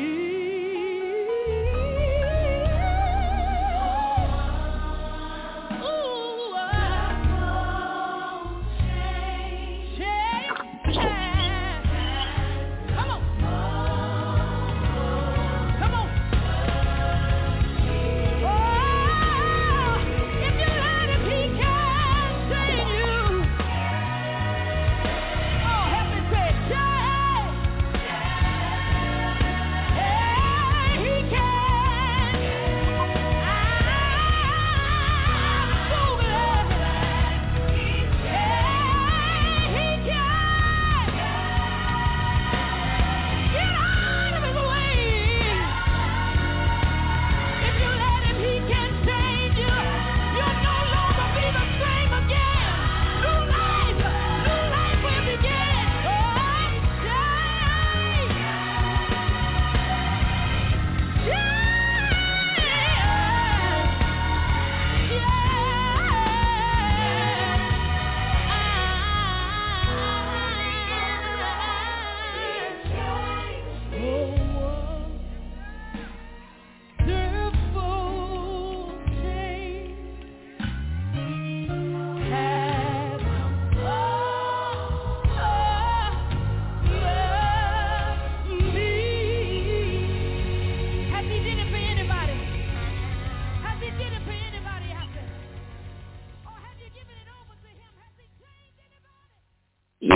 If you let him, he can save you.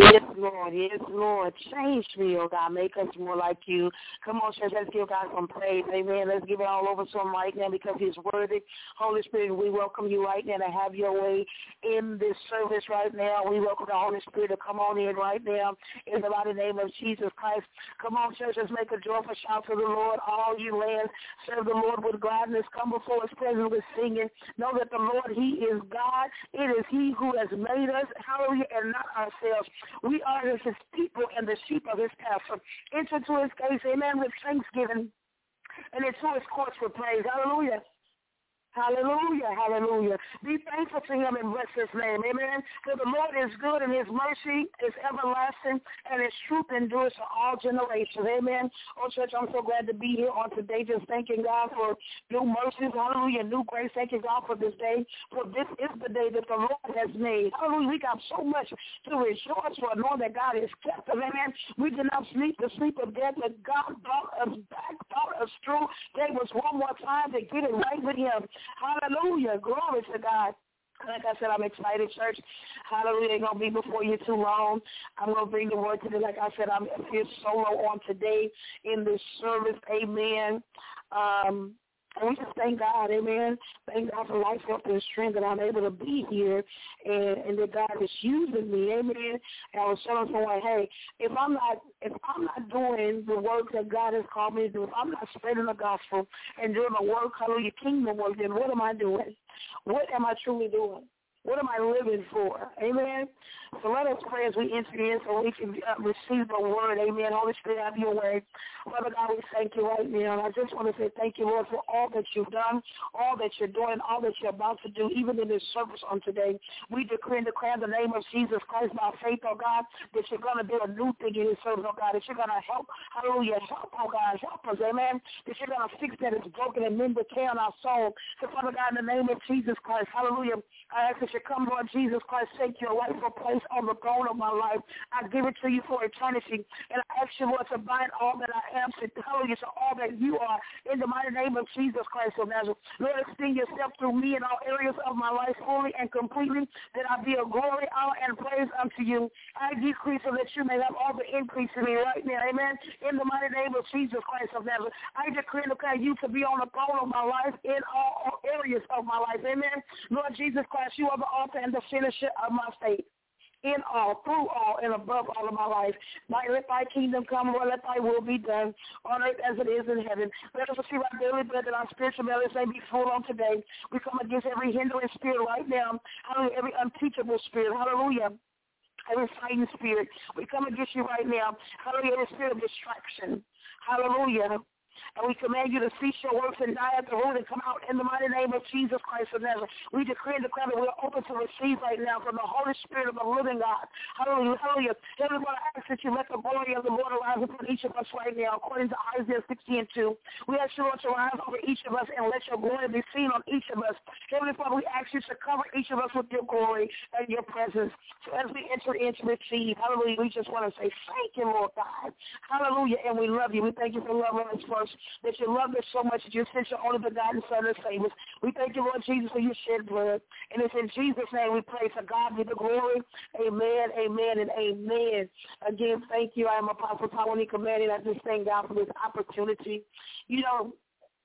Yes, Lord. Yes, Lord. Change me, oh God. Make us more like you. Come on, church. Let's give God some praise. Amen. Let's give it all over to him right now because he's worthy. Holy Spirit, we welcome you right now to have your way in this service right now. We welcome the Holy Spirit to come on in right now in the mighty name of Jesus Christ. Come on, church. Let's make a joyful shout to the Lord. All you lands, serve the Lord with gladness. Come before his presence with singing. Know that the Lord, he is God. It is he who has made us. Hallelujah. And not ourselves. We are his people and the sheep of his pasture. Enter to his gates, amen, with thanksgiving, and into his courts with praise. Hallelujah. Hallelujah, hallelujah. Be thankful to him and bless his name, amen. For the Lord is good and his mercy is everlasting and his truth endures to all generations, amen. Oh, church, I'm so glad to be here on today, just thanking God for new mercies, hallelujah, new grace. Thanking God for this day, for this is the day that the Lord has made. Hallelujah, we got so much to rejoice for, knowing that God has kept us, amen. We did not sleep the sleep of death, but God brought us back, brought us through. Gave us one more time to get it right with him. Hallelujah. Glory to God. Like I said, I'm excited, church. Hallelujah. Ain't going to be before you too long. I'm going to bring the word today. Like I said, I'm here solo on today in this service. Amen. And we just thank God, amen. Thank God for life, health, and strength that I'm able to be here and that God is using me, amen. And I was telling someone, hey, if I'm not doing the work that God has called me to do, if I'm not spreading the gospel and doing the work, hallelujah, kingdom work, then what am I doing? What am I truly doing? What am I living for? Amen. So let us pray as we enter in so we can receive the word. Amen. Holy Spirit, have your way. Father God, we thank you right now. And I just want to say thank you, Lord, for all that you've done, all that you're doing, all that you're about to do, even in this service on today. We decree and declare in the name of Jesus Christ by faith, oh God, that you're going to do a new thing in this service, oh God, that you're going to help, hallelujah, help, oh God, help us, amen, that you're going to fix that it's broken and mend the tear in our soul. So, Father God, in the name of Jesus Christ, hallelujah, I ask that you come, Lord Jesus Christ, take your rightful place on the throne of my life. I give it to you for eternity. And I ask you, Lord, to bind all that I am, to tell you to all that you are, in the mighty name of Jesus Christ of Nazareth. Lord, extend yourself through me in all areas of my life fully and completely, that I be a glory, honor, and praise unto you. I decrease so that you may have all the increase in me right now. Amen. In the mighty name of Jesus Christ of Nazareth. I decree and declare you to be on the throne of my life in all areas of my life. Amen. Lord Jesus Christ, you are the author and the finisher of my faith. In all, through all, and above all of my life. Let thy kingdom come, Lord, let thy will be done on earth as it is in heaven. Let us receive our daily bread that our spiritual bellies may be full on today. We come against every hindering spirit right now. Hallelujah, every unteachable spirit. Hallelujah. Every fighting spirit. We come against you right now. Hallelujah, every spirit of distraction. Hallelujah. And we command you to cease your works and die at the root and come out in the mighty name of Jesus Christ of Nazareth. We decree and declare that we are open to receive right now from the Holy Spirit of the living God. Hallelujah. Hallelujah. Heavenly Father, I ask that you let the glory of the Lord arise upon each of us right now, according to Isaiah 60:2. We ask you, Lord, to rise over each of us and let your glory be seen on each of us. Heavenly Father, we ask you to cover each of us with your glory and your presence. So as we enter in to receive, hallelujah, we just want to say thank you, Lord God. Hallelujah. And we love you. We thank you for loving us first, that you loved us so much that you sent your only begotten Son to save us. We thank you, Lord Jesus, for your shed blood. And it's in Jesus' name we pray. For God be the glory. Amen, amen, and amen. Again, thank you. I am Apostle Tawanika Manning. I just thank God for this opportunity. You know,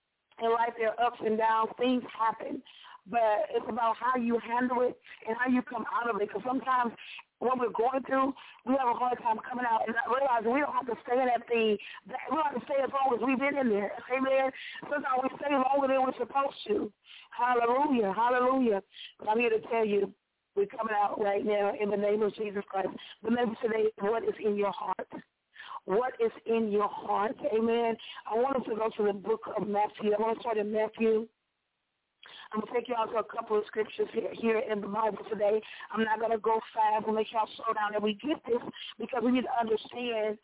in life there are ups and downs. Things happen. But it's about how you handle it and how you come out of it. Because sometimes when we're going through, we have a hard time coming out and not realizing we don't have to stay in that thing. We don't have to stay as long as we've been in there. Amen. Sometimes we stay longer than we're supposed to. Hallelujah. Hallelujah. But I'm here to tell you, we're coming out right now in the name of Jesus Christ. The message today is what is in your heart. What is in your heart? Amen. I want us to go to the book of Matthew. I want to start in Matthew. I'm going to take you out to a couple of scriptures here in the Bible today. I'm not going to go fast and make y'all slow down. And we get this because we need to understand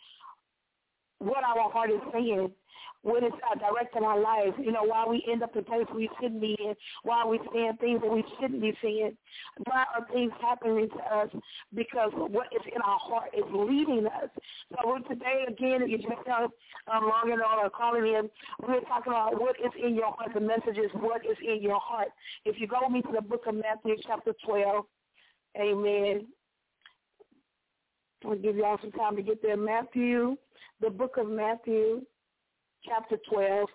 what our heart is saying when it's directing our life. You know, why we end up in places we shouldn't be in, why we saying things that we shouldn't be saying. Why are things happening to us? Because what is in our heart is leading us. So today, again, if you just logging on or calling in, we're talking about what is in your heart. The message is what is in your heart. If you go with me to the book of Matthew chapter 12, amen. I'll give y'all some time to get there. Matthew, the book of Matthew, chapter 12,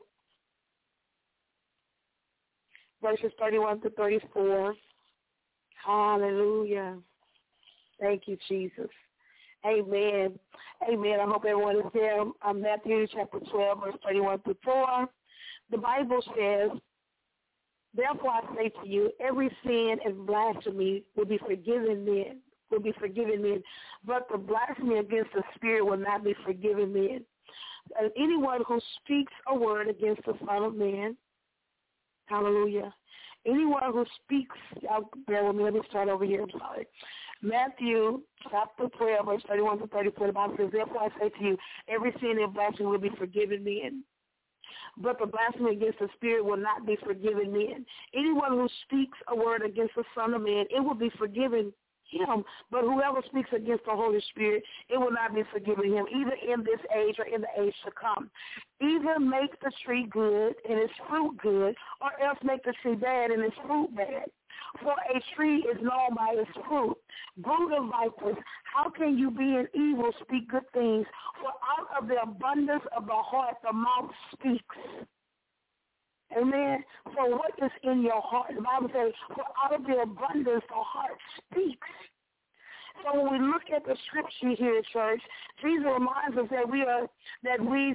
verses 31 to 34. Hallelujah. Thank you, Jesus. Amen. Amen. I hope everyone is there. Matthew chapter 12, verse 31 to 4. The Bible says, therefore I say to you, every sin and blasphemy will be forgiven men, but the blasphemy against the Spirit will not be forgiven men. And anyone who speaks a word against the Son of Man, hallelujah. Anyone who speaks, bear with me, let me start over here, I'm sorry. Matthew chapter 12, verse 31 to 34, the Bible says, therefore I say to you, every sin and blasphemy will be forgiven men, but the blasphemy against the Spirit will not be forgiven men. Anyone who speaks a word against the Son of Man, it will be forgiven him, but whoever speaks against the Holy Spirit, it will not be forgiven him, either in this age or in the age to come. Either make the tree good and its fruit good, or else make the tree bad and its fruit bad. For a tree is known by its fruit. Brood of vipers, how can you being evil speak good things? For out of the abundance of the heart the mouth speaks. Amen. So what is in your heart? The Bible says, for out of the abundance the heart speaks. So when we look at the scripture here, church, Jesus reminds us that we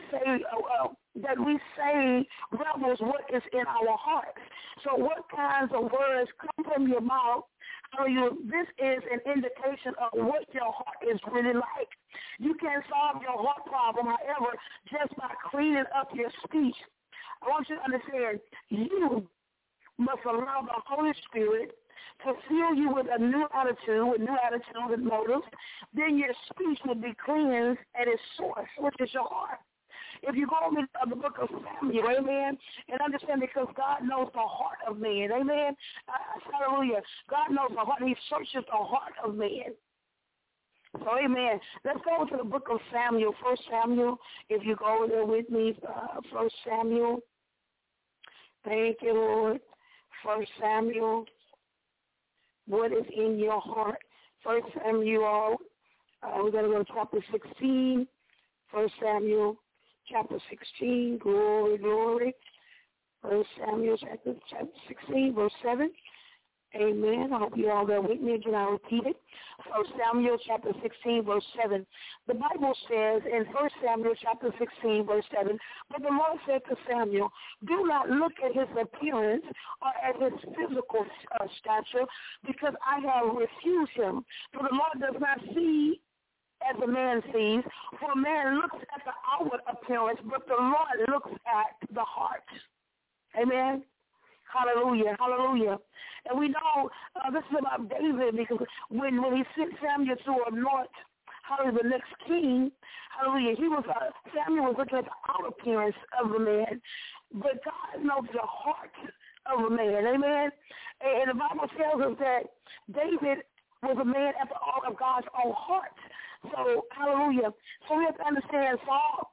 say rebels what is in our hearts. So what kinds of words come from your mouth? This is an indication of what your heart is really like. You can't solve your heart problem, however, just by cleaning up your speech. I want you to understand, you must allow the Holy Spirit to fill you with a new attitude, and motives. Then your speech will be cleansed at its source, which is your heart. If you go into the book of Samuel, amen, and understand because God knows the heart of man, amen, hallelujah. God knows the heart. He searches the heart of man. So, amen. Let's go to the book of Samuel, 1 Samuel, if you go there with me, 1 Samuel. Thank you, Lord. 1 Samuel, what is in your heart? 1 Samuel, we're going to go to chapter 16. 1 Samuel, chapter 16, glory, glory. 1 Samuel, chapter 16, verse 7. Amen. I hope you all there with me. Again, I'll repeat it. 1 Samuel chapter 16, verse 7. The Bible says in 1 Samuel chapter 16, verse 7, but the Lord said to Samuel, do not look at his appearance or at his physical stature, because I have refused him. For the Lord does not see as a man sees, for a man looks at the outward appearance, but the Lord looks at the heart. Amen. Hallelujah, hallelujah. And we know this is about David, because when he sent Samuel to anoint, hallelujah, the next king, hallelujah, Samuel was looking at the outer appearance of the man, but God knows the heart of a man, amen. And the Bible tells us that David was a man after all of God's own heart. So, hallelujah. So we have to understand Saul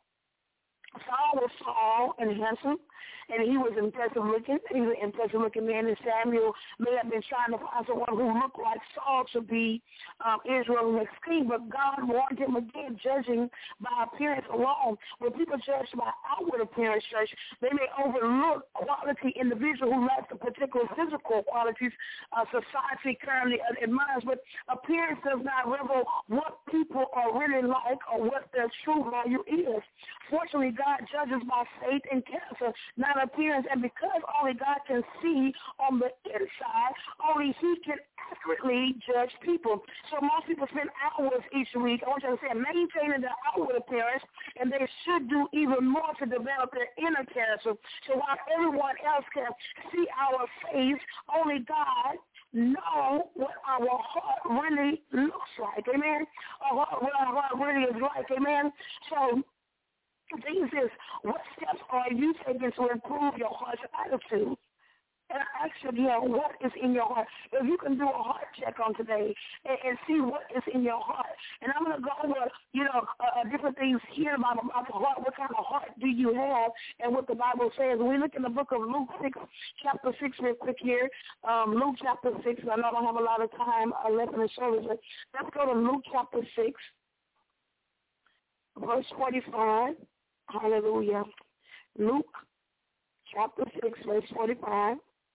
was tall and handsome, and he was impressive looking. He was an impressive looking man, and Samuel may have been trying to find someone who looked like Saul to be Israel's next king, but God warned him again, judging by appearance alone. When people judge by outward appearance, church, they may overlook quality individual who lack the particular physical qualities society currently admires, but appearance does not reveal what people are really like or what their true value is. Fortunately, God judges by faith and character, not appearance. And because only God can see on the inside, only he can accurately judge people. So most people spend hours each week, I want you to say, maintaining their outward appearance, and they should do even more to develop their inner character. So while everyone else can see our face, only God know what our heart really looks like, amen? Or what our heart really is like, amen? So things is, what steps are you taking to improve your heart's attitude? And I ask you, what is in your heart? If you can do a heart check on today and see what is in your heart. And I'm going to go over, different things here about the heart. What kind of heart do you have? And what the Bible says. When we look in the book of Luke 6, chapter 6 real quick here. Luke chapter 6. I know I don't have a lot of time left in the service, but let's go to Luke chapter 6. verse 45. Hallelujah. Luke chapter 6, verse 45.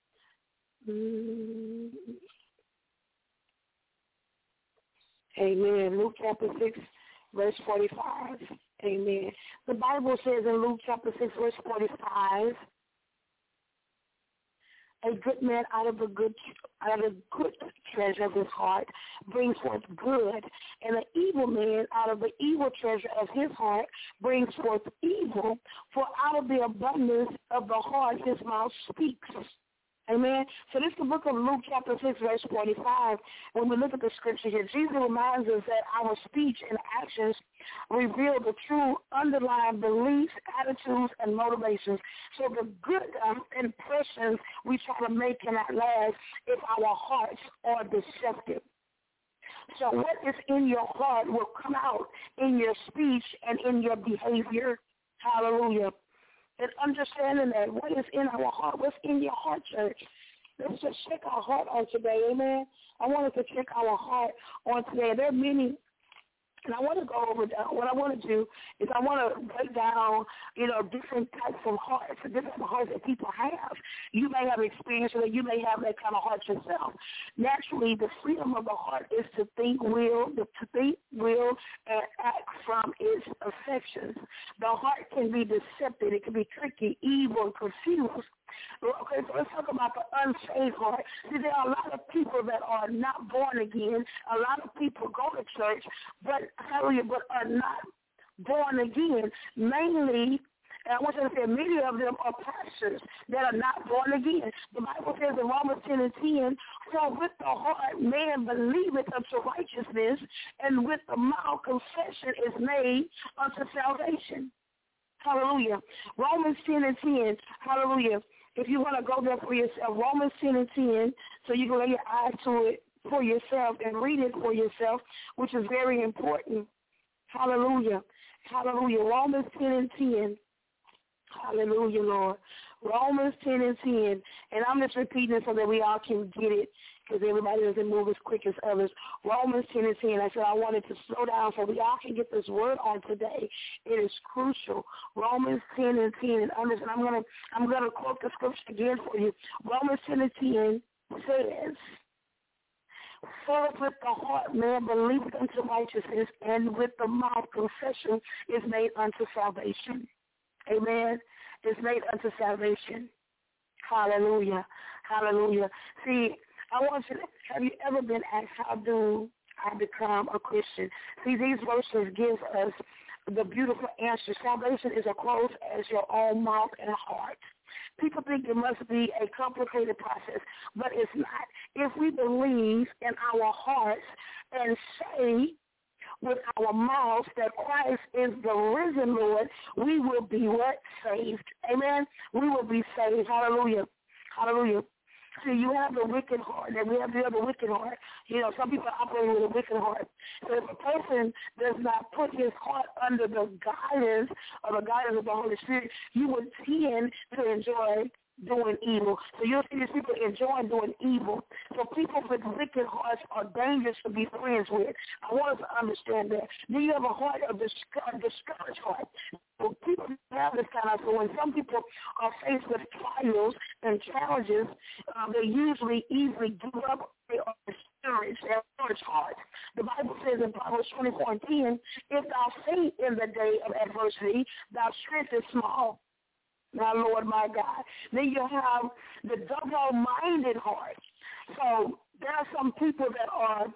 Amen. Luke chapter 6, verse 45. Amen. The Bible says in Luke chapter 6, verse 45, a good man out of the good treasure of his heart brings forth good, and an evil man out of the evil treasure of his heart brings forth evil, for out of the abundance of the heart his mouth speaks. Amen. So this is the book of Luke chapter 6, verse 45. When we look at the scripture here, Jesus reminds us that our speech and actions reveal the true underlying beliefs, attitudes, and motivations. So the good impressions we try to make cannot last if our hearts are deceptive. So what is in your heart will come out in your speech and in your behavior. Hallelujah. And understanding that what is in our heart, what's in your heart, church. Let's just check our heart on today, amen. I wanted to check our heart on today. There are many, and I want to go over what I want to do is I want to break down, different types of hearts, different hearts that people have. You may have experience with it. You may have that kind of heart yourself. Naturally, the freedom of the heart is to think, will, and act from its affections. The heart can be deceptive. It can be tricky, evil, confused. Okay, so let's talk about the unsaved heart. See, there are a lot of people that are not born again. A lot of people go to church, but are not born again. Mainly, and I want you to say many of them are pastors that are not born again. The Bible says in Romans 10:10, for with the heart man believeth unto righteousness, and with the mouth confession is made unto salvation. Hallelujah. Romans 10:10. Hallelujah. If you want to go there for yourself, Romans 10:10, so you can lay your eyes to it for yourself and read it for yourself, which is very important. Hallelujah. Hallelujah. Romans 10:10. Hallelujah, Lord. Romans 10:10. And I'm just repeating it so that we all can get it, because everybody doesn't move as quick as others. Romans 10:10. I said I wanted to slow down so we all can get this word on today. It is crucial. Romans 10:10. And understand, I'm gonna quote the scripture again for you. Romans 10:10 says, for with the heart man believeth unto righteousness, and with the mouth confession is made unto salvation. Amen. It's made unto salvation. Hallelujah. Hallelujah. See, I want you to, have you ever been asked, how do I become a Christian? See, these verses give us the beautiful answer. Salvation is as close as your own mouth and heart. People think it must be a complicated process, but it's not. If we believe in our hearts and say with our mouths that Christ is the risen Lord, we will be what? Saved. Amen? We will be saved. Hallelujah. Hallelujah. See, you have the wicked heart, and we have the other wicked heart. Some people operate with a wicked heart. So if a person does not put his heart under the guidance of the Holy Spirit, you would tend to enjoy doing evil. So you'll see these people enjoying doing evil. So people with wicked hearts are dangerous to be friends with. I want us to understand that. Then you have a heart of discouraged heart. So people have this kind of, so when some people are faced with trials and challenges, they usually easily give up. They are discouraged. They have discouraged hearts. The Bible says in Proverbs 24:10, if thou faint in the day of adversity, thy strength is small. Now, Lord, my God. Then you have the double-minded heart. So there are some people that are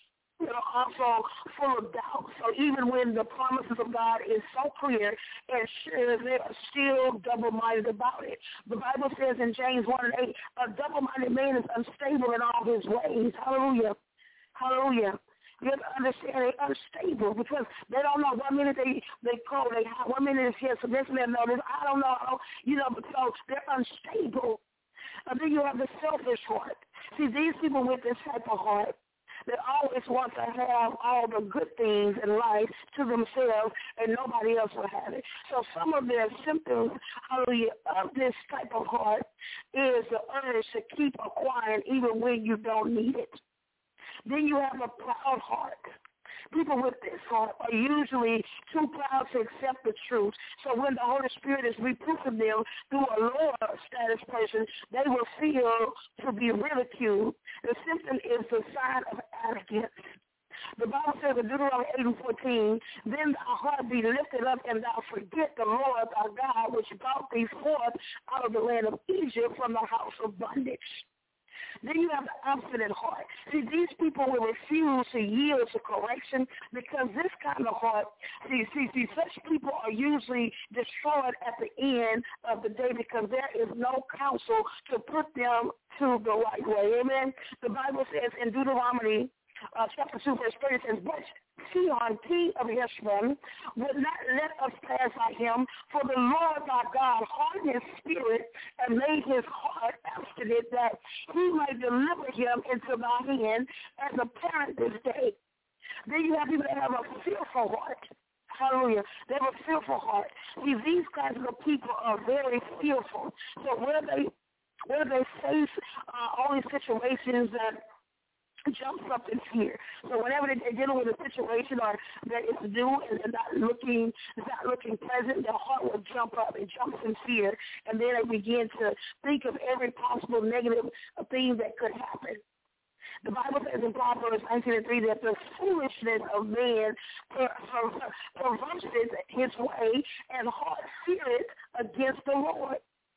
also full of doubt. So even when the promises of God is so clear and sure, they are still double-minded about it. The Bible says in James 1:8, a double-minded man is unstable in all his ways. Hallelujah. Hallelujah. You have to understand they're unstable because they don't know. 1 minute they cold, 1 minute it's yes, so this minute no, this, I don't know, but so they're unstable. And then you have the selfish heart. See, these people with this type of heart, they always want to have all the good things in life to themselves, and nobody else will have it. So some of their symptoms, hallelujah, of this type of heart is the urge to keep acquiring even when you don't need it. Then you have a proud heart. People with this heart are usually too proud to accept the truth. So when the Holy Spirit is reproofing them through a lower status person, they will feel to be ridiculed. The symptom is the sign of arrogance. The Bible says in Deuteronomy 8:14, then thy heart be lifted up, and thou forget the Lord thy God, which brought thee forth out of the land of Egypt from the house of bondage. Then you have the obstinate heart. See, these people will refuse to yield to correction because this kind of heart, such people are usually destroyed at the end of the day because there is no counsel to put them to the right way. Amen. The Bible says in Deuteronomy chapter 2, verse 30 says, but Sihon, king of Heshbon, would not let us pass by him, for the Lord our God hardened his spirit and made his heart obstinate, that he might deliver him into thy hand as a parent this day. Then you have people that have a fearful heart. Hallelujah. They have a fearful heart. See, these kinds of people are very fearful. So where they face all these situations that jumps up in fear. So whenever they're dealing with a situation or that it's new and it's not looking pleasant, their heart will jump up. It jumps in fear, and then they begin to think of every possible negative thing that could happen. The Bible says in Proverbs 19:3 that the foolishness of man perverses his way, and heart feareth against the Lord.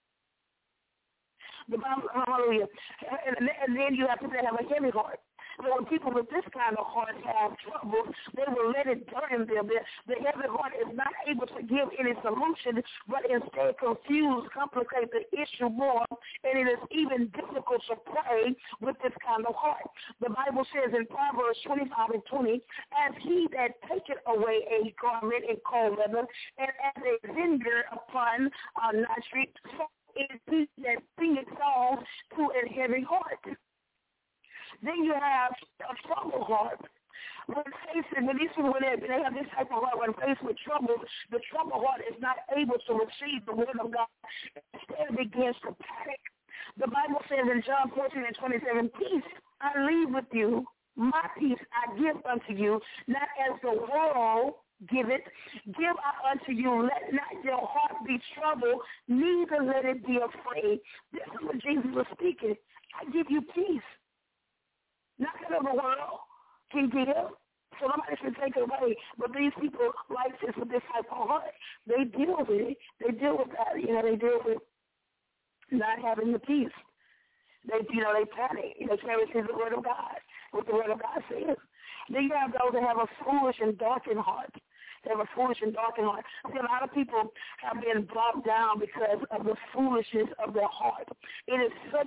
The Bible, hallelujah. And then you have people that have a heavy heart. So when people with this kind of heart have trouble, they will let it burden them. The heavy heart is not able to give any solution, but instead confuse, complicate the issue more, and it is even difficult to pray with this kind of heart. The Bible says in Proverbs 25:20, as he that taketh away a garment in cold weather, and as a vendor upon a night street, so is he that singeth songs to a heavy heart. Then you have a troubled heart. When these people, when they have this type of heart, when faced with trouble, the troubled heart is not able to receive the word of God. Instead, it begins to panic. The Bible says in John 14:27, peace I leave with you, my peace I give unto you, not as the world give it, give I unto you. Let not your heart be troubled, neither let it be afraid. This is what Jesus was speaking. I give you peace. Not that the world can give, so nobody can take it away. But these people like this with this type of heart. They deal with it. They deal with that. They deal with not having the peace. They panic. They can't receive the word of God, what the word of God says. Then you have those that have a foolish and darkened heart. They have a foolish and darkened heart. See, a lot of people have been brought down because of the foolishness of their heart. It is such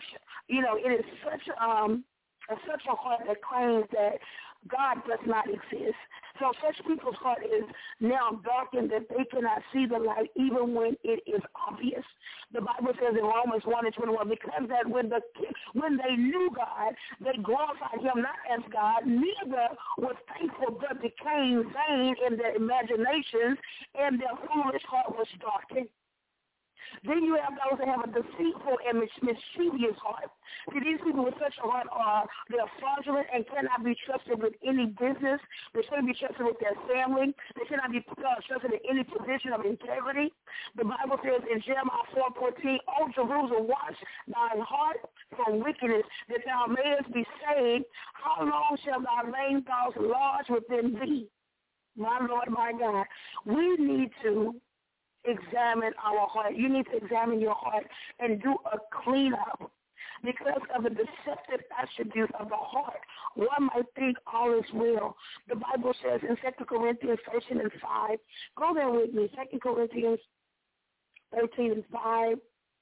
a heart that claims that God does not exist. So such people's heart is now darkened that they cannot see the light even when it is obvious. The Bible says in Romans 1:21, because that when they knew God, they glorified him not as God, neither was thankful, but became vain in their imaginations, and their foolish heart was darkened. Then you have those that have a deceitful and mischievous heart. See, these people with such a heart they're fraudulent and cannot be trusted with any business. They shouldn't be trusted with their family. They cannot be trusted in any position of integrity. The Bible says in Jeremiah 4:14, O Jerusalem, watch thine heart from wickedness, that thou mayest be saved. How long shall thy vain thoughts lodge within thee? My Lord, my God, we need to examine our heart. You need to examine your heart and do a cleanup because of the deceptive attributes of the heart. One might think all is well. The Bible says in 2 Corinthians 13:5, go there with me, 2 Corinthians 13:5.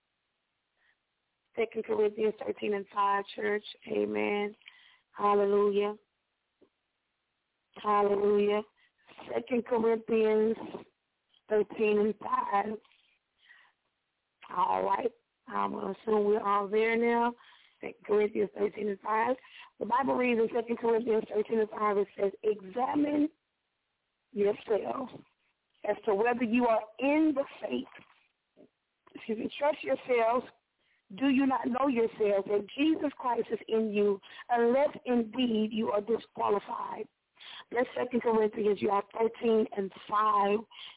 2 Corinthians 13:5, church. Amen. Hallelujah. Hallelujah. 2 Corinthians 13:5. All right. I'm going to assume we're all there now. 2 Corinthians 13:5. The Bible reads in 2 Corinthians 13:5, it says, examine yourselves as to whether you are in the faith. If you trust yourselves, do you not know yourselves that Jesus Christ is in you, unless indeed you are disqualified? That's 2 Corinthians, you have 13 and 5.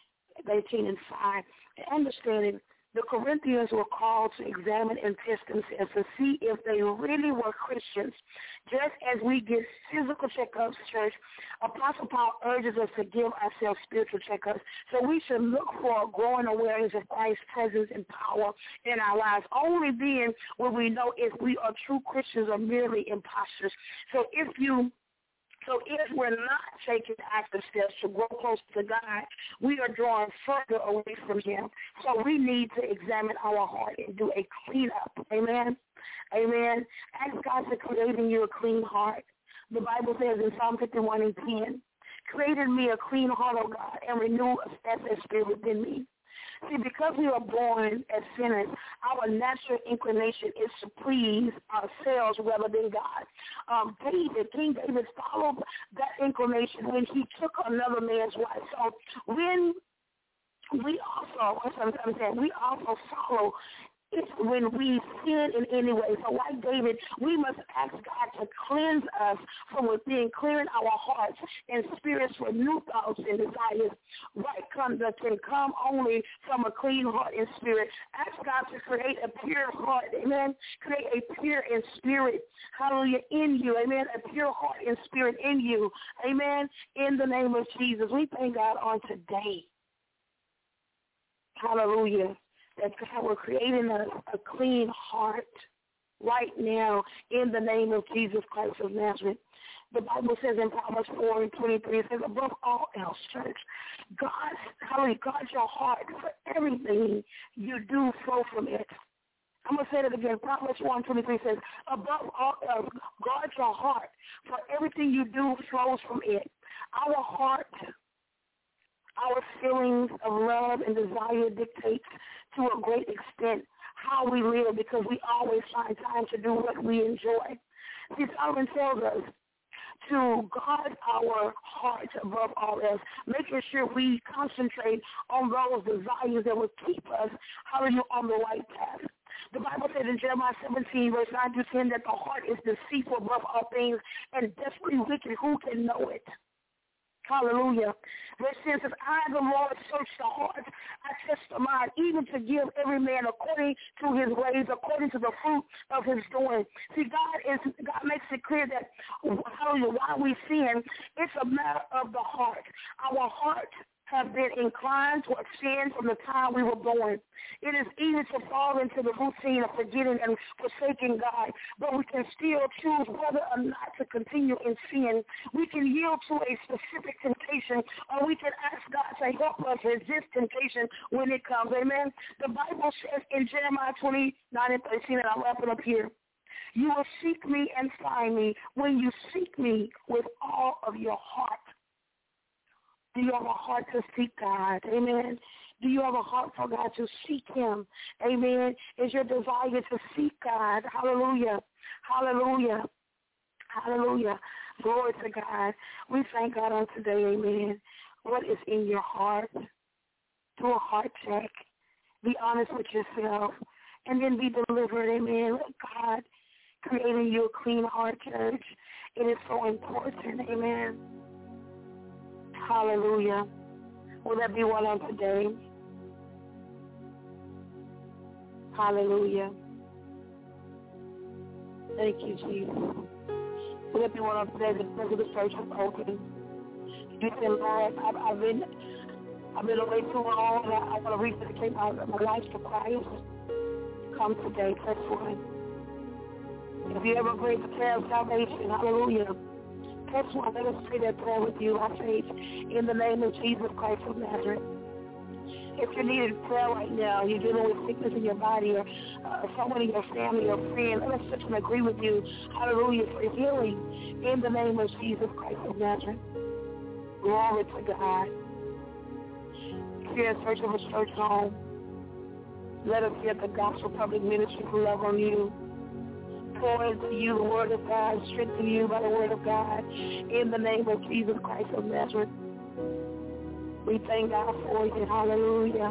Understanding the Corinthians were called to examine and test themselves to see if they really were Christians. Just as we get physical checkups, church, Apostle Paul urges us to give ourselves spiritual checkups. So we should look for a growing awareness of Christ's presence and power in our lives. Only then will we know if we are true Christians or merely imposters. So if we're not taking active steps to grow closer to God, we are drawing further away from him. So we need to examine our heart and do a cleanup. Amen? Amen. Ask God to create in you a clean heart. The Bible says in Psalm 51 and 10, create in me a clean heart, O God, and renew a steadfast spirit within me. See, because we are born as sinners, our natural inclination is to please ourselves rather than God. King David followed that inclination when he took another man's wife. So when we also follow it when we sin in any way. So like David, we must ask God to cleanse us from within, clearing our hearts and spirits for new thoughts and desires. Right conduct can come only from a clean heart and spirit. Ask God to create a pure heart, amen. Create a pure in spirit, hallelujah, in you, amen. A pure heart and spirit in you, amen. In the name of Jesus, we thank God on today, hallelujah, that God will creating a clean heart right now in the name of Jesus Christ of Nazareth. The Bible says in Proverbs 4 and 23, it says, above all else, church, God your heart, for everything you do flow from it. I'm going to say that again. Proverbs 1:23 says, above all else, guard your heart, for everything you do flows from it. Our heart, our feelings of love and desire dictates to a great extent how we live, because we always find time to do what we enjoy. See, Solomon tells us to guard our hearts above all else, making sure we concentrate on those desires that will keep us, hallelujah, on the right path. The Bible says in Jeremiah 17, verse 9 through 10, that the heart is deceitful above all things and desperately wicked. Who can know it? Hallelujah. Verse 10 says, I, the Lord, search the heart. I test the mind, even to give every man according to his ways, according to the fruit of his doing. See, God makes it clear that, hallelujah, while we sin, it's a matter of the heart. Our heart have been inclined toward sin from the time we were born. It is easy to fall into the routine of forgetting and forsaking God, but we can still choose whether or not to continue in sin. We can yield to a specific temptation, or we can ask God to help us resist temptation when it comes. Amen. The Bible says in Jeremiah 29 and 13, and I'll wrap it up here, you will seek me and find me when you seek me with all of your heart. Do you have a heart to seek God? Amen. Do you have a heart for God to seek him? Amen. Is your desire to seek God? Hallelujah. Hallelujah. Hallelujah. Glory to God. We thank God on today. Amen. What is in your heart? Do a heart check. Be honest with yourself. And then be delivered. Amen. Let God create in you a clean heart, church. It is so important. Amen. Hallelujah. Will there be one on today? Hallelujah. Thank you, Jesus. Will there be one on today? The door of the church is open. You say, Lord, I've been away too long, and I want to rededicate my life to Christ. Come today, press one. If you ever prayed the prayer of salvation, hallelujah. Press one. Let us pray that prayer with you, our faith, in the name of Jesus Christ of Nazareth. If you're needing prayer right now, you're dealing with sickness in your body, or someone in your family or friend, let us touch and agree with you, hallelujah, for healing in the name of Jesus Christ of Nazareth. Glory to God. If you're in search of a church home, let us get the gospel public ministry to love on you. Pour into you the word of God, strengthen you by the word of God, in the name of Jesus Christ of Nazareth. We thank God for you. Hallelujah.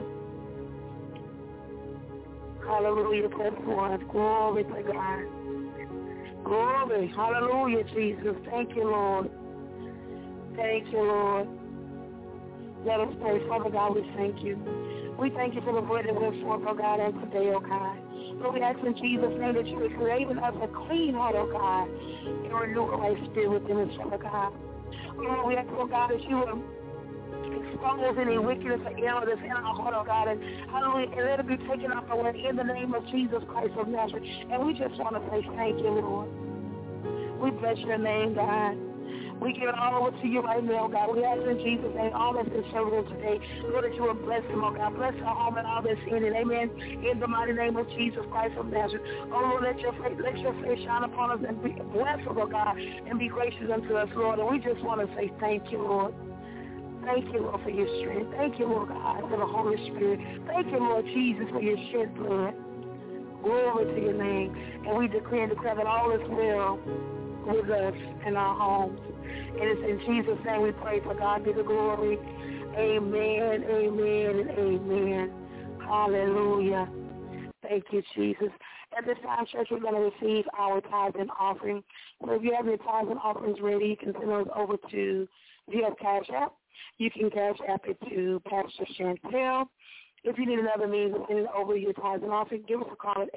Hallelujah. Press one. Glory to God. Glory. Hallelujah, Jesus. Thank you, Lord. Thank you, Lord. Let us pray. Father God, we thank you. We thank you for the word that went forth, oh God, on today, oh God. Lord, we ask in Jesus' name that you would create in us a clean heart, oh God, and renew a right spirit within us, Father God. Lord, we ask, oh God, that you would expose any wickedness or error that's in our heart, oh God, and hallelujah, and let it be taken off away in the name of Jesus Christ of Nazareth. And we just want to say thank you, Lord. We bless your name, God. We give it all over to you right now, God. We ask in Jesus' name, all that's in service today, Lord, that you will bless them, oh God. Bless our home and all that's in it, amen. In the mighty name of Jesus Christ of Nazareth. Oh, Lord, let your face shine upon us and be blessed, oh God, and be gracious unto us, Lord. And we just want to say thank you, Lord. Thank you, Lord, for your strength. Thank you, Lord God, for the Holy Spirit. Thank you, Lord Jesus, for your shed blood. Glory to your name. And we decree and declare that all is well with us in our homes. And it's in Jesus' name we pray. For God be the glory. Amen, amen, and amen. Hallelujah. Thank you, Jesus. At this time, church, we're going to receive our tithes and offering. So if you have your tithes and offerings ready, you can send those over to, if you have Cash App, you can Cash App it to Pastor Chantel. If you need another means of sending over your tithes and offering, give us a call at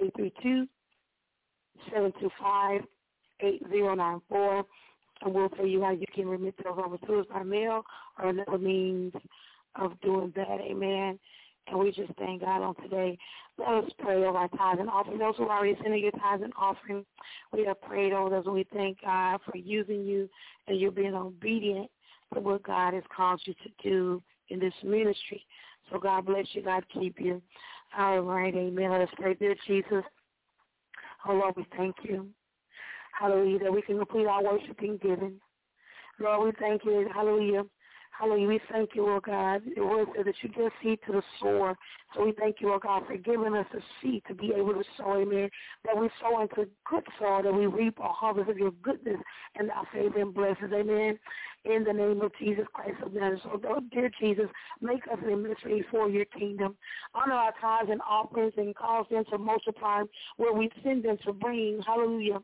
832-725-8094. And we'll tell you how you can remit those over to us by mail or another means of doing that. Amen. And we just thank God on today. Let us pray over our tithes and offering. Those who are already sending your tithes and offering, we have prayed over those, and we thank God for using you and you being obedient to what God has called you to do in this ministry. So God bless you. God keep you. All right. Amen. Let us pray. Dear Jesus, oh Lord, we thank you. Hallelujah, that we can complete our worshiping giving. Lord, we thank you. Hallelujah. Hallelujah. We thank you, Lord God. Your word says that you give seed to the sower. So we thank you, Lord God, for giving us a seed to be able to sow, amen, that we sow into good soil, that we reap a harvest of your goodness and our favor and blessings, amen, in the name of Jesus Christ of Nazareth. So, dear Jesus, make us an ministry for your kingdom. Honor our tithes and offerings and cause them to multiply where we send them to bring, hallelujah,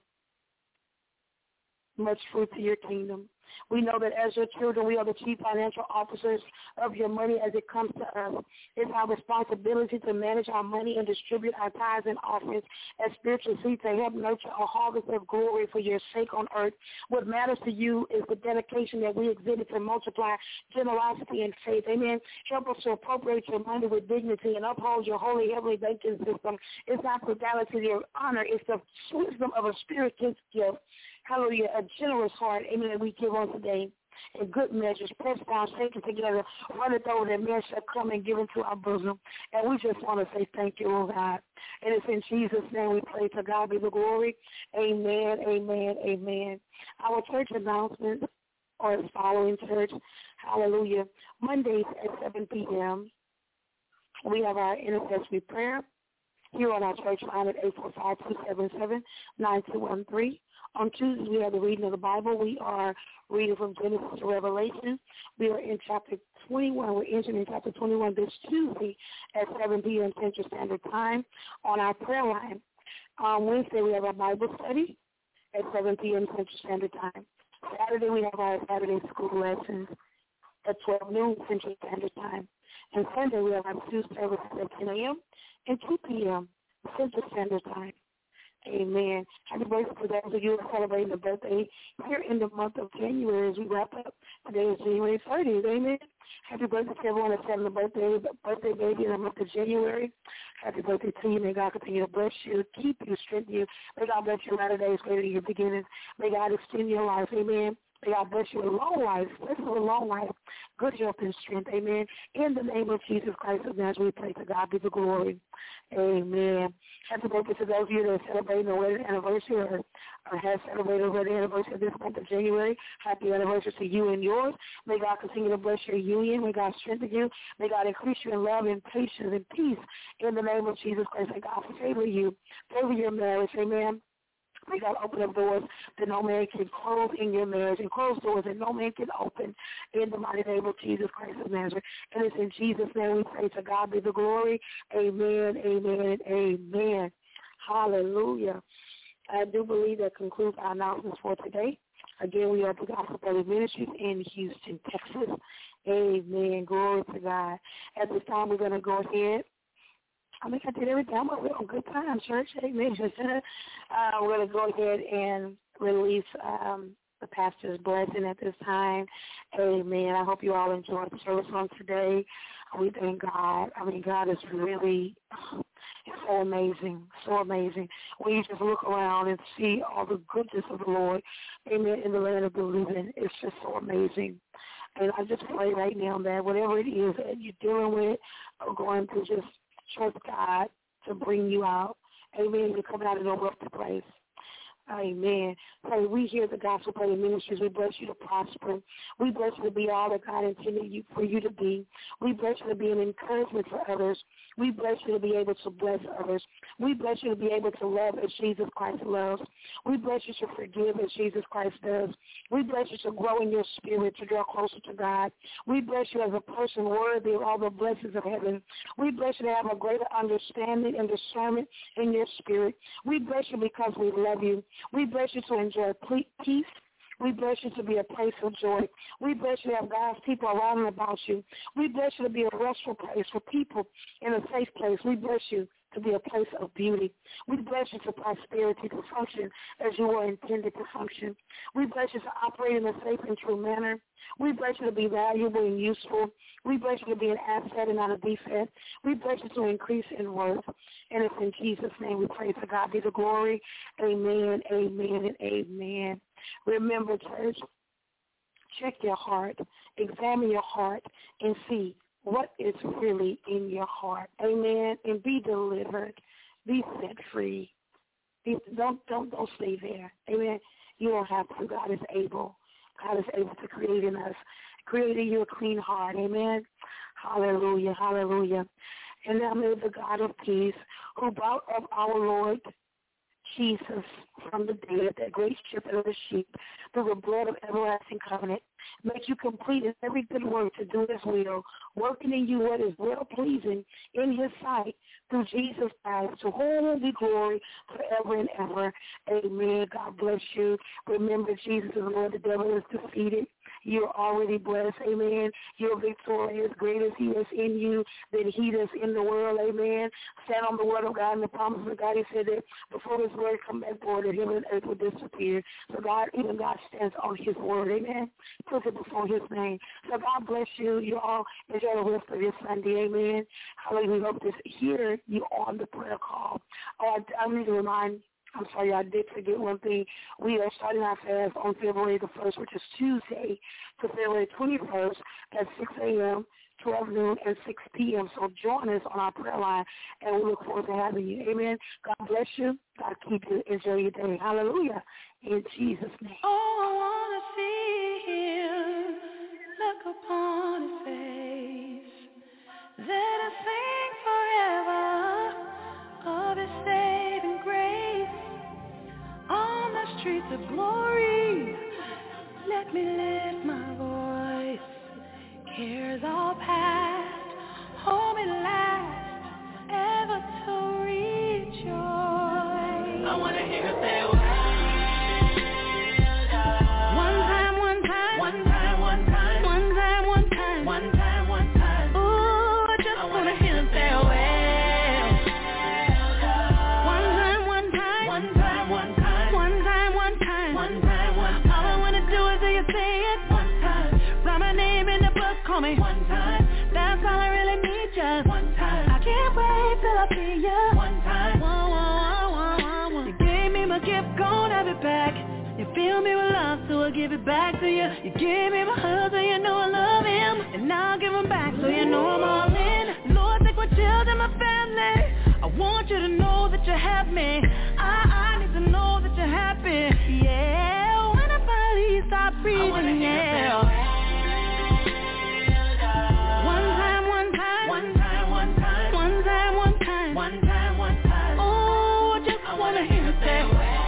much fruit to your kingdom. We know that as your children, we are the chief financial officers of your money as it comes to us. It's our responsibility to manage our money and distribute our tithes and offerings as spiritual seed to help nurture a harvest of glory for your sake on earth. What matters to you is the dedication that we exhibit to multiply generosity and faith. Amen. Help us to appropriate your money with dignity and uphold your holy heavenly banking system. It's not frugality or honor. It's the wisdom of a spiritual gift. Hallelujah, a generous heart, amen, that we give on today. In good measures, pressed down, shaken together, run it over, that men shall come and give into our bosom. And we just want to say thank you, Lord God. And it's in Jesus' name we pray. To God be the glory. Amen, amen, amen. Our church announcements are as following, church. Hallelujah. Mondays at 7 p.m., we have our intercessory prayer here on our church line at 845-277-9213. On Tuesdays, we have the reading of the Bible. We are reading from Genesis to Revelation. We are in chapter 21. We're entering in chapter 21 this Tuesday at 7 p.m. Central Standard Time on our prayer line. On Wednesday, we have our Bible study at 7 p.m. Central Standard Time. Saturday, we have our Saturday school lessons at 12 noon Central Standard Time. And Sunday, we have our two services at 10 a.m. and 2 p.m. Central Standard Time. Amen. Happy birthday to those of you who are celebrating the birthday here in the month of January as we wrap up. Today is January 30th. Amen. Happy birthday to everyone that's having a birthday baby in the month of January. Happy birthday to you. May God continue to bless you, keep you, strengthen you. May God bless your latter days greater than your beginnings. May God extend your life. Amen. May God bless you with long life, bless you with long life, good health and strength. Amen. In the name of Jesus Christ of Nazareth, we pray. To God be the glory. Amen. Happy birthday to those of you that are celebrating a wedding anniversary or have celebrated a wedding anniversary this month of January. Happy anniversary to you and yours. May God continue to bless your union. May God strengthen you. May God increase you in love and patience and peace. In the name of Jesus Christ, may God favor you, favor your marriage. Amen. May God open up doors that no man can close in your marriage and close doors that no man can open in the mighty name of Jesus Christ of Nazareth. And it's in Jesus' name we pray. To God be the glory. Amen, amen, amen. Hallelujah. I do believe that concludes our announcements for today. Again, we are the Gospel Praise Ministries in Houston, Texas. Amen. Glory to God. At this time, we're going to go ahead. I think I did everything. We're on good time, church. Amen. We're going to go ahead and release the pastor's blessing at this time. Amen. I hope you all enjoyed the service on today. We thank God. I mean, God is really so amazing, so amazing. When you just look around and see all the goodness of the Lord, amen, in the land of the living, it's just so amazing. And I just pray right now that whatever it is that you're dealing with or going through, just trust God to bring you out. Amen. You're coming out of no rough place. Amen. So we hear the Gospel Praise Ministries. We bless you to prosper. We bless you to be all that God intended for you to be. We bless you to be an encouragement for others. We bless you to be able to bless others. We bless you to be able to love as Jesus Christ loves. We bless you to forgive as Jesus Christ does. We bless you to grow in your spirit, to draw closer to God. We bless you as a person worthy of all the blessings of heaven. We bless you to have a greater understanding and discernment in your spirit. We bless you because we love you. We bless you to enjoy peace. We bless you to be a place of joy. We bless you to have God's people around and about you. We bless you to be a restful place for people in a safe place. We bless you to be a place of beauty. We bless you to prosperity, to function as you were intended to function. We bless you to operate in a safe and true manner. We bless you to be valuable and useful. We bless you to be an asset and not a defect. We bless you to increase in worth. And it's in Jesus' name we pray. To God be the glory. Amen, amen, and amen. Remember, church, check your heart, examine your heart, and see what is really in your heart. Amen. And be delivered. Be set free. Don't stay there. Amen. You don't have to. God is able. God is able to create in us. Create in you a clean heart. Amen. Hallelujah. Hallelujah. And now may the God of peace, who brought up our Lord Jesus from the dead, that great shepherd of the sheep, through the blood of everlasting covenant, make you complete in every good work to do his will, working in you what is well-pleasing in his sight, through Jesus Christ, to whom be glory forever and ever. Amen. God bless you. Remember, Jesus is Lord. The devil is defeated. You're already blessed. Amen. You're victorious. Greater is he that's in you than he that's in the world. Amen. Stand on the word of God and the promise of God. He said that before his word come back forward, that heaven and earth will disappear. So God, even God stands on his word. Amen. Put it before his name. So God bless you. You all enjoy the rest of your Sunday. Amen. Hallelujah. We hope to hear you on the prayer call. Oh, I need to remind I'm sorry, I did forget one thing. We are starting our fast on February the 1st, which is Tuesday, to February 21st at 6 a.m., 12 noon, and 6 p.m. So join us on our prayer line, and we look forward to having you. Amen. God bless you. God keep you. Enjoy your day. Hallelujah. In Jesus' name. Oh, I want to see him, look upon his face. Let us sing forever of his saving grace. On the streets of glory, let me lift my voice. Cares all past, home at last, ever to rejoice. I want to hear you say, well done. One time, one time, one time, one time, one time, one time, one time, one time. Ooh, I just want to hear you say, well done. One time, one time, one time, one time, one time, one time, one time, one time. All I want to do is hear you say it one time. Write my name in the book, call me one time. That's all I really need, just one time. I can't wait till I see you one time. Whoa, whoa, whoa, whoa, whoa. You gave me my gift, gon' have it back. You fill me with love, so I'll give it back to you. You gave me my husband, so you know I love him. And now I'll give him back, so you know I'm all in. Lord, take my children, my family. I want you to know that you have me. I need to know that you're happy. Yeah, when I finally stop breathing, yeah. One time, one time, one time, one time, one time, one time, one time, one time. Oh, I just wanna hear you say,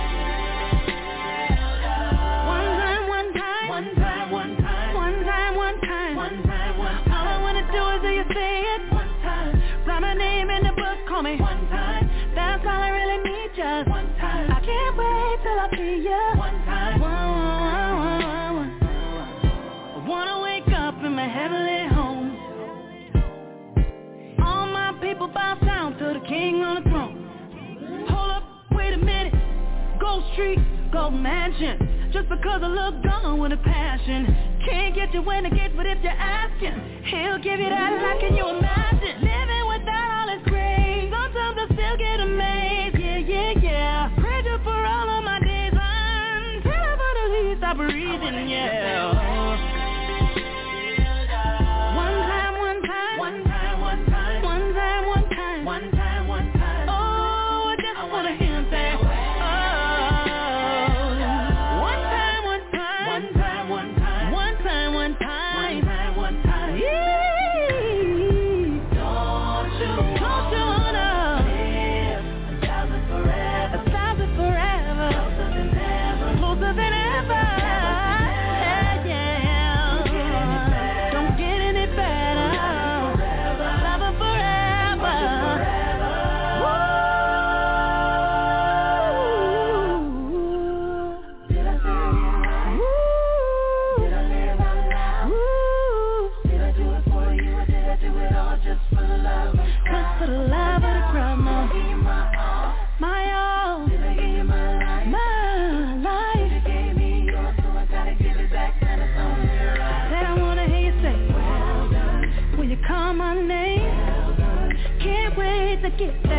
one time, one time, one time, one time, one time, one time, one time, one time. All I wanna do is hear you say it one time. Write my name in the book, call me one time. That's all I really need, just one time. I can't wait intentions. Just because I look gone with a passion. Can't get you when to get, but if you're asking, he'll give you that like can you imagine? Living without all his grace. Sometimes I still get amazed. Yeah. Pray you for all of my days until I finally stop breathing, yeah. Get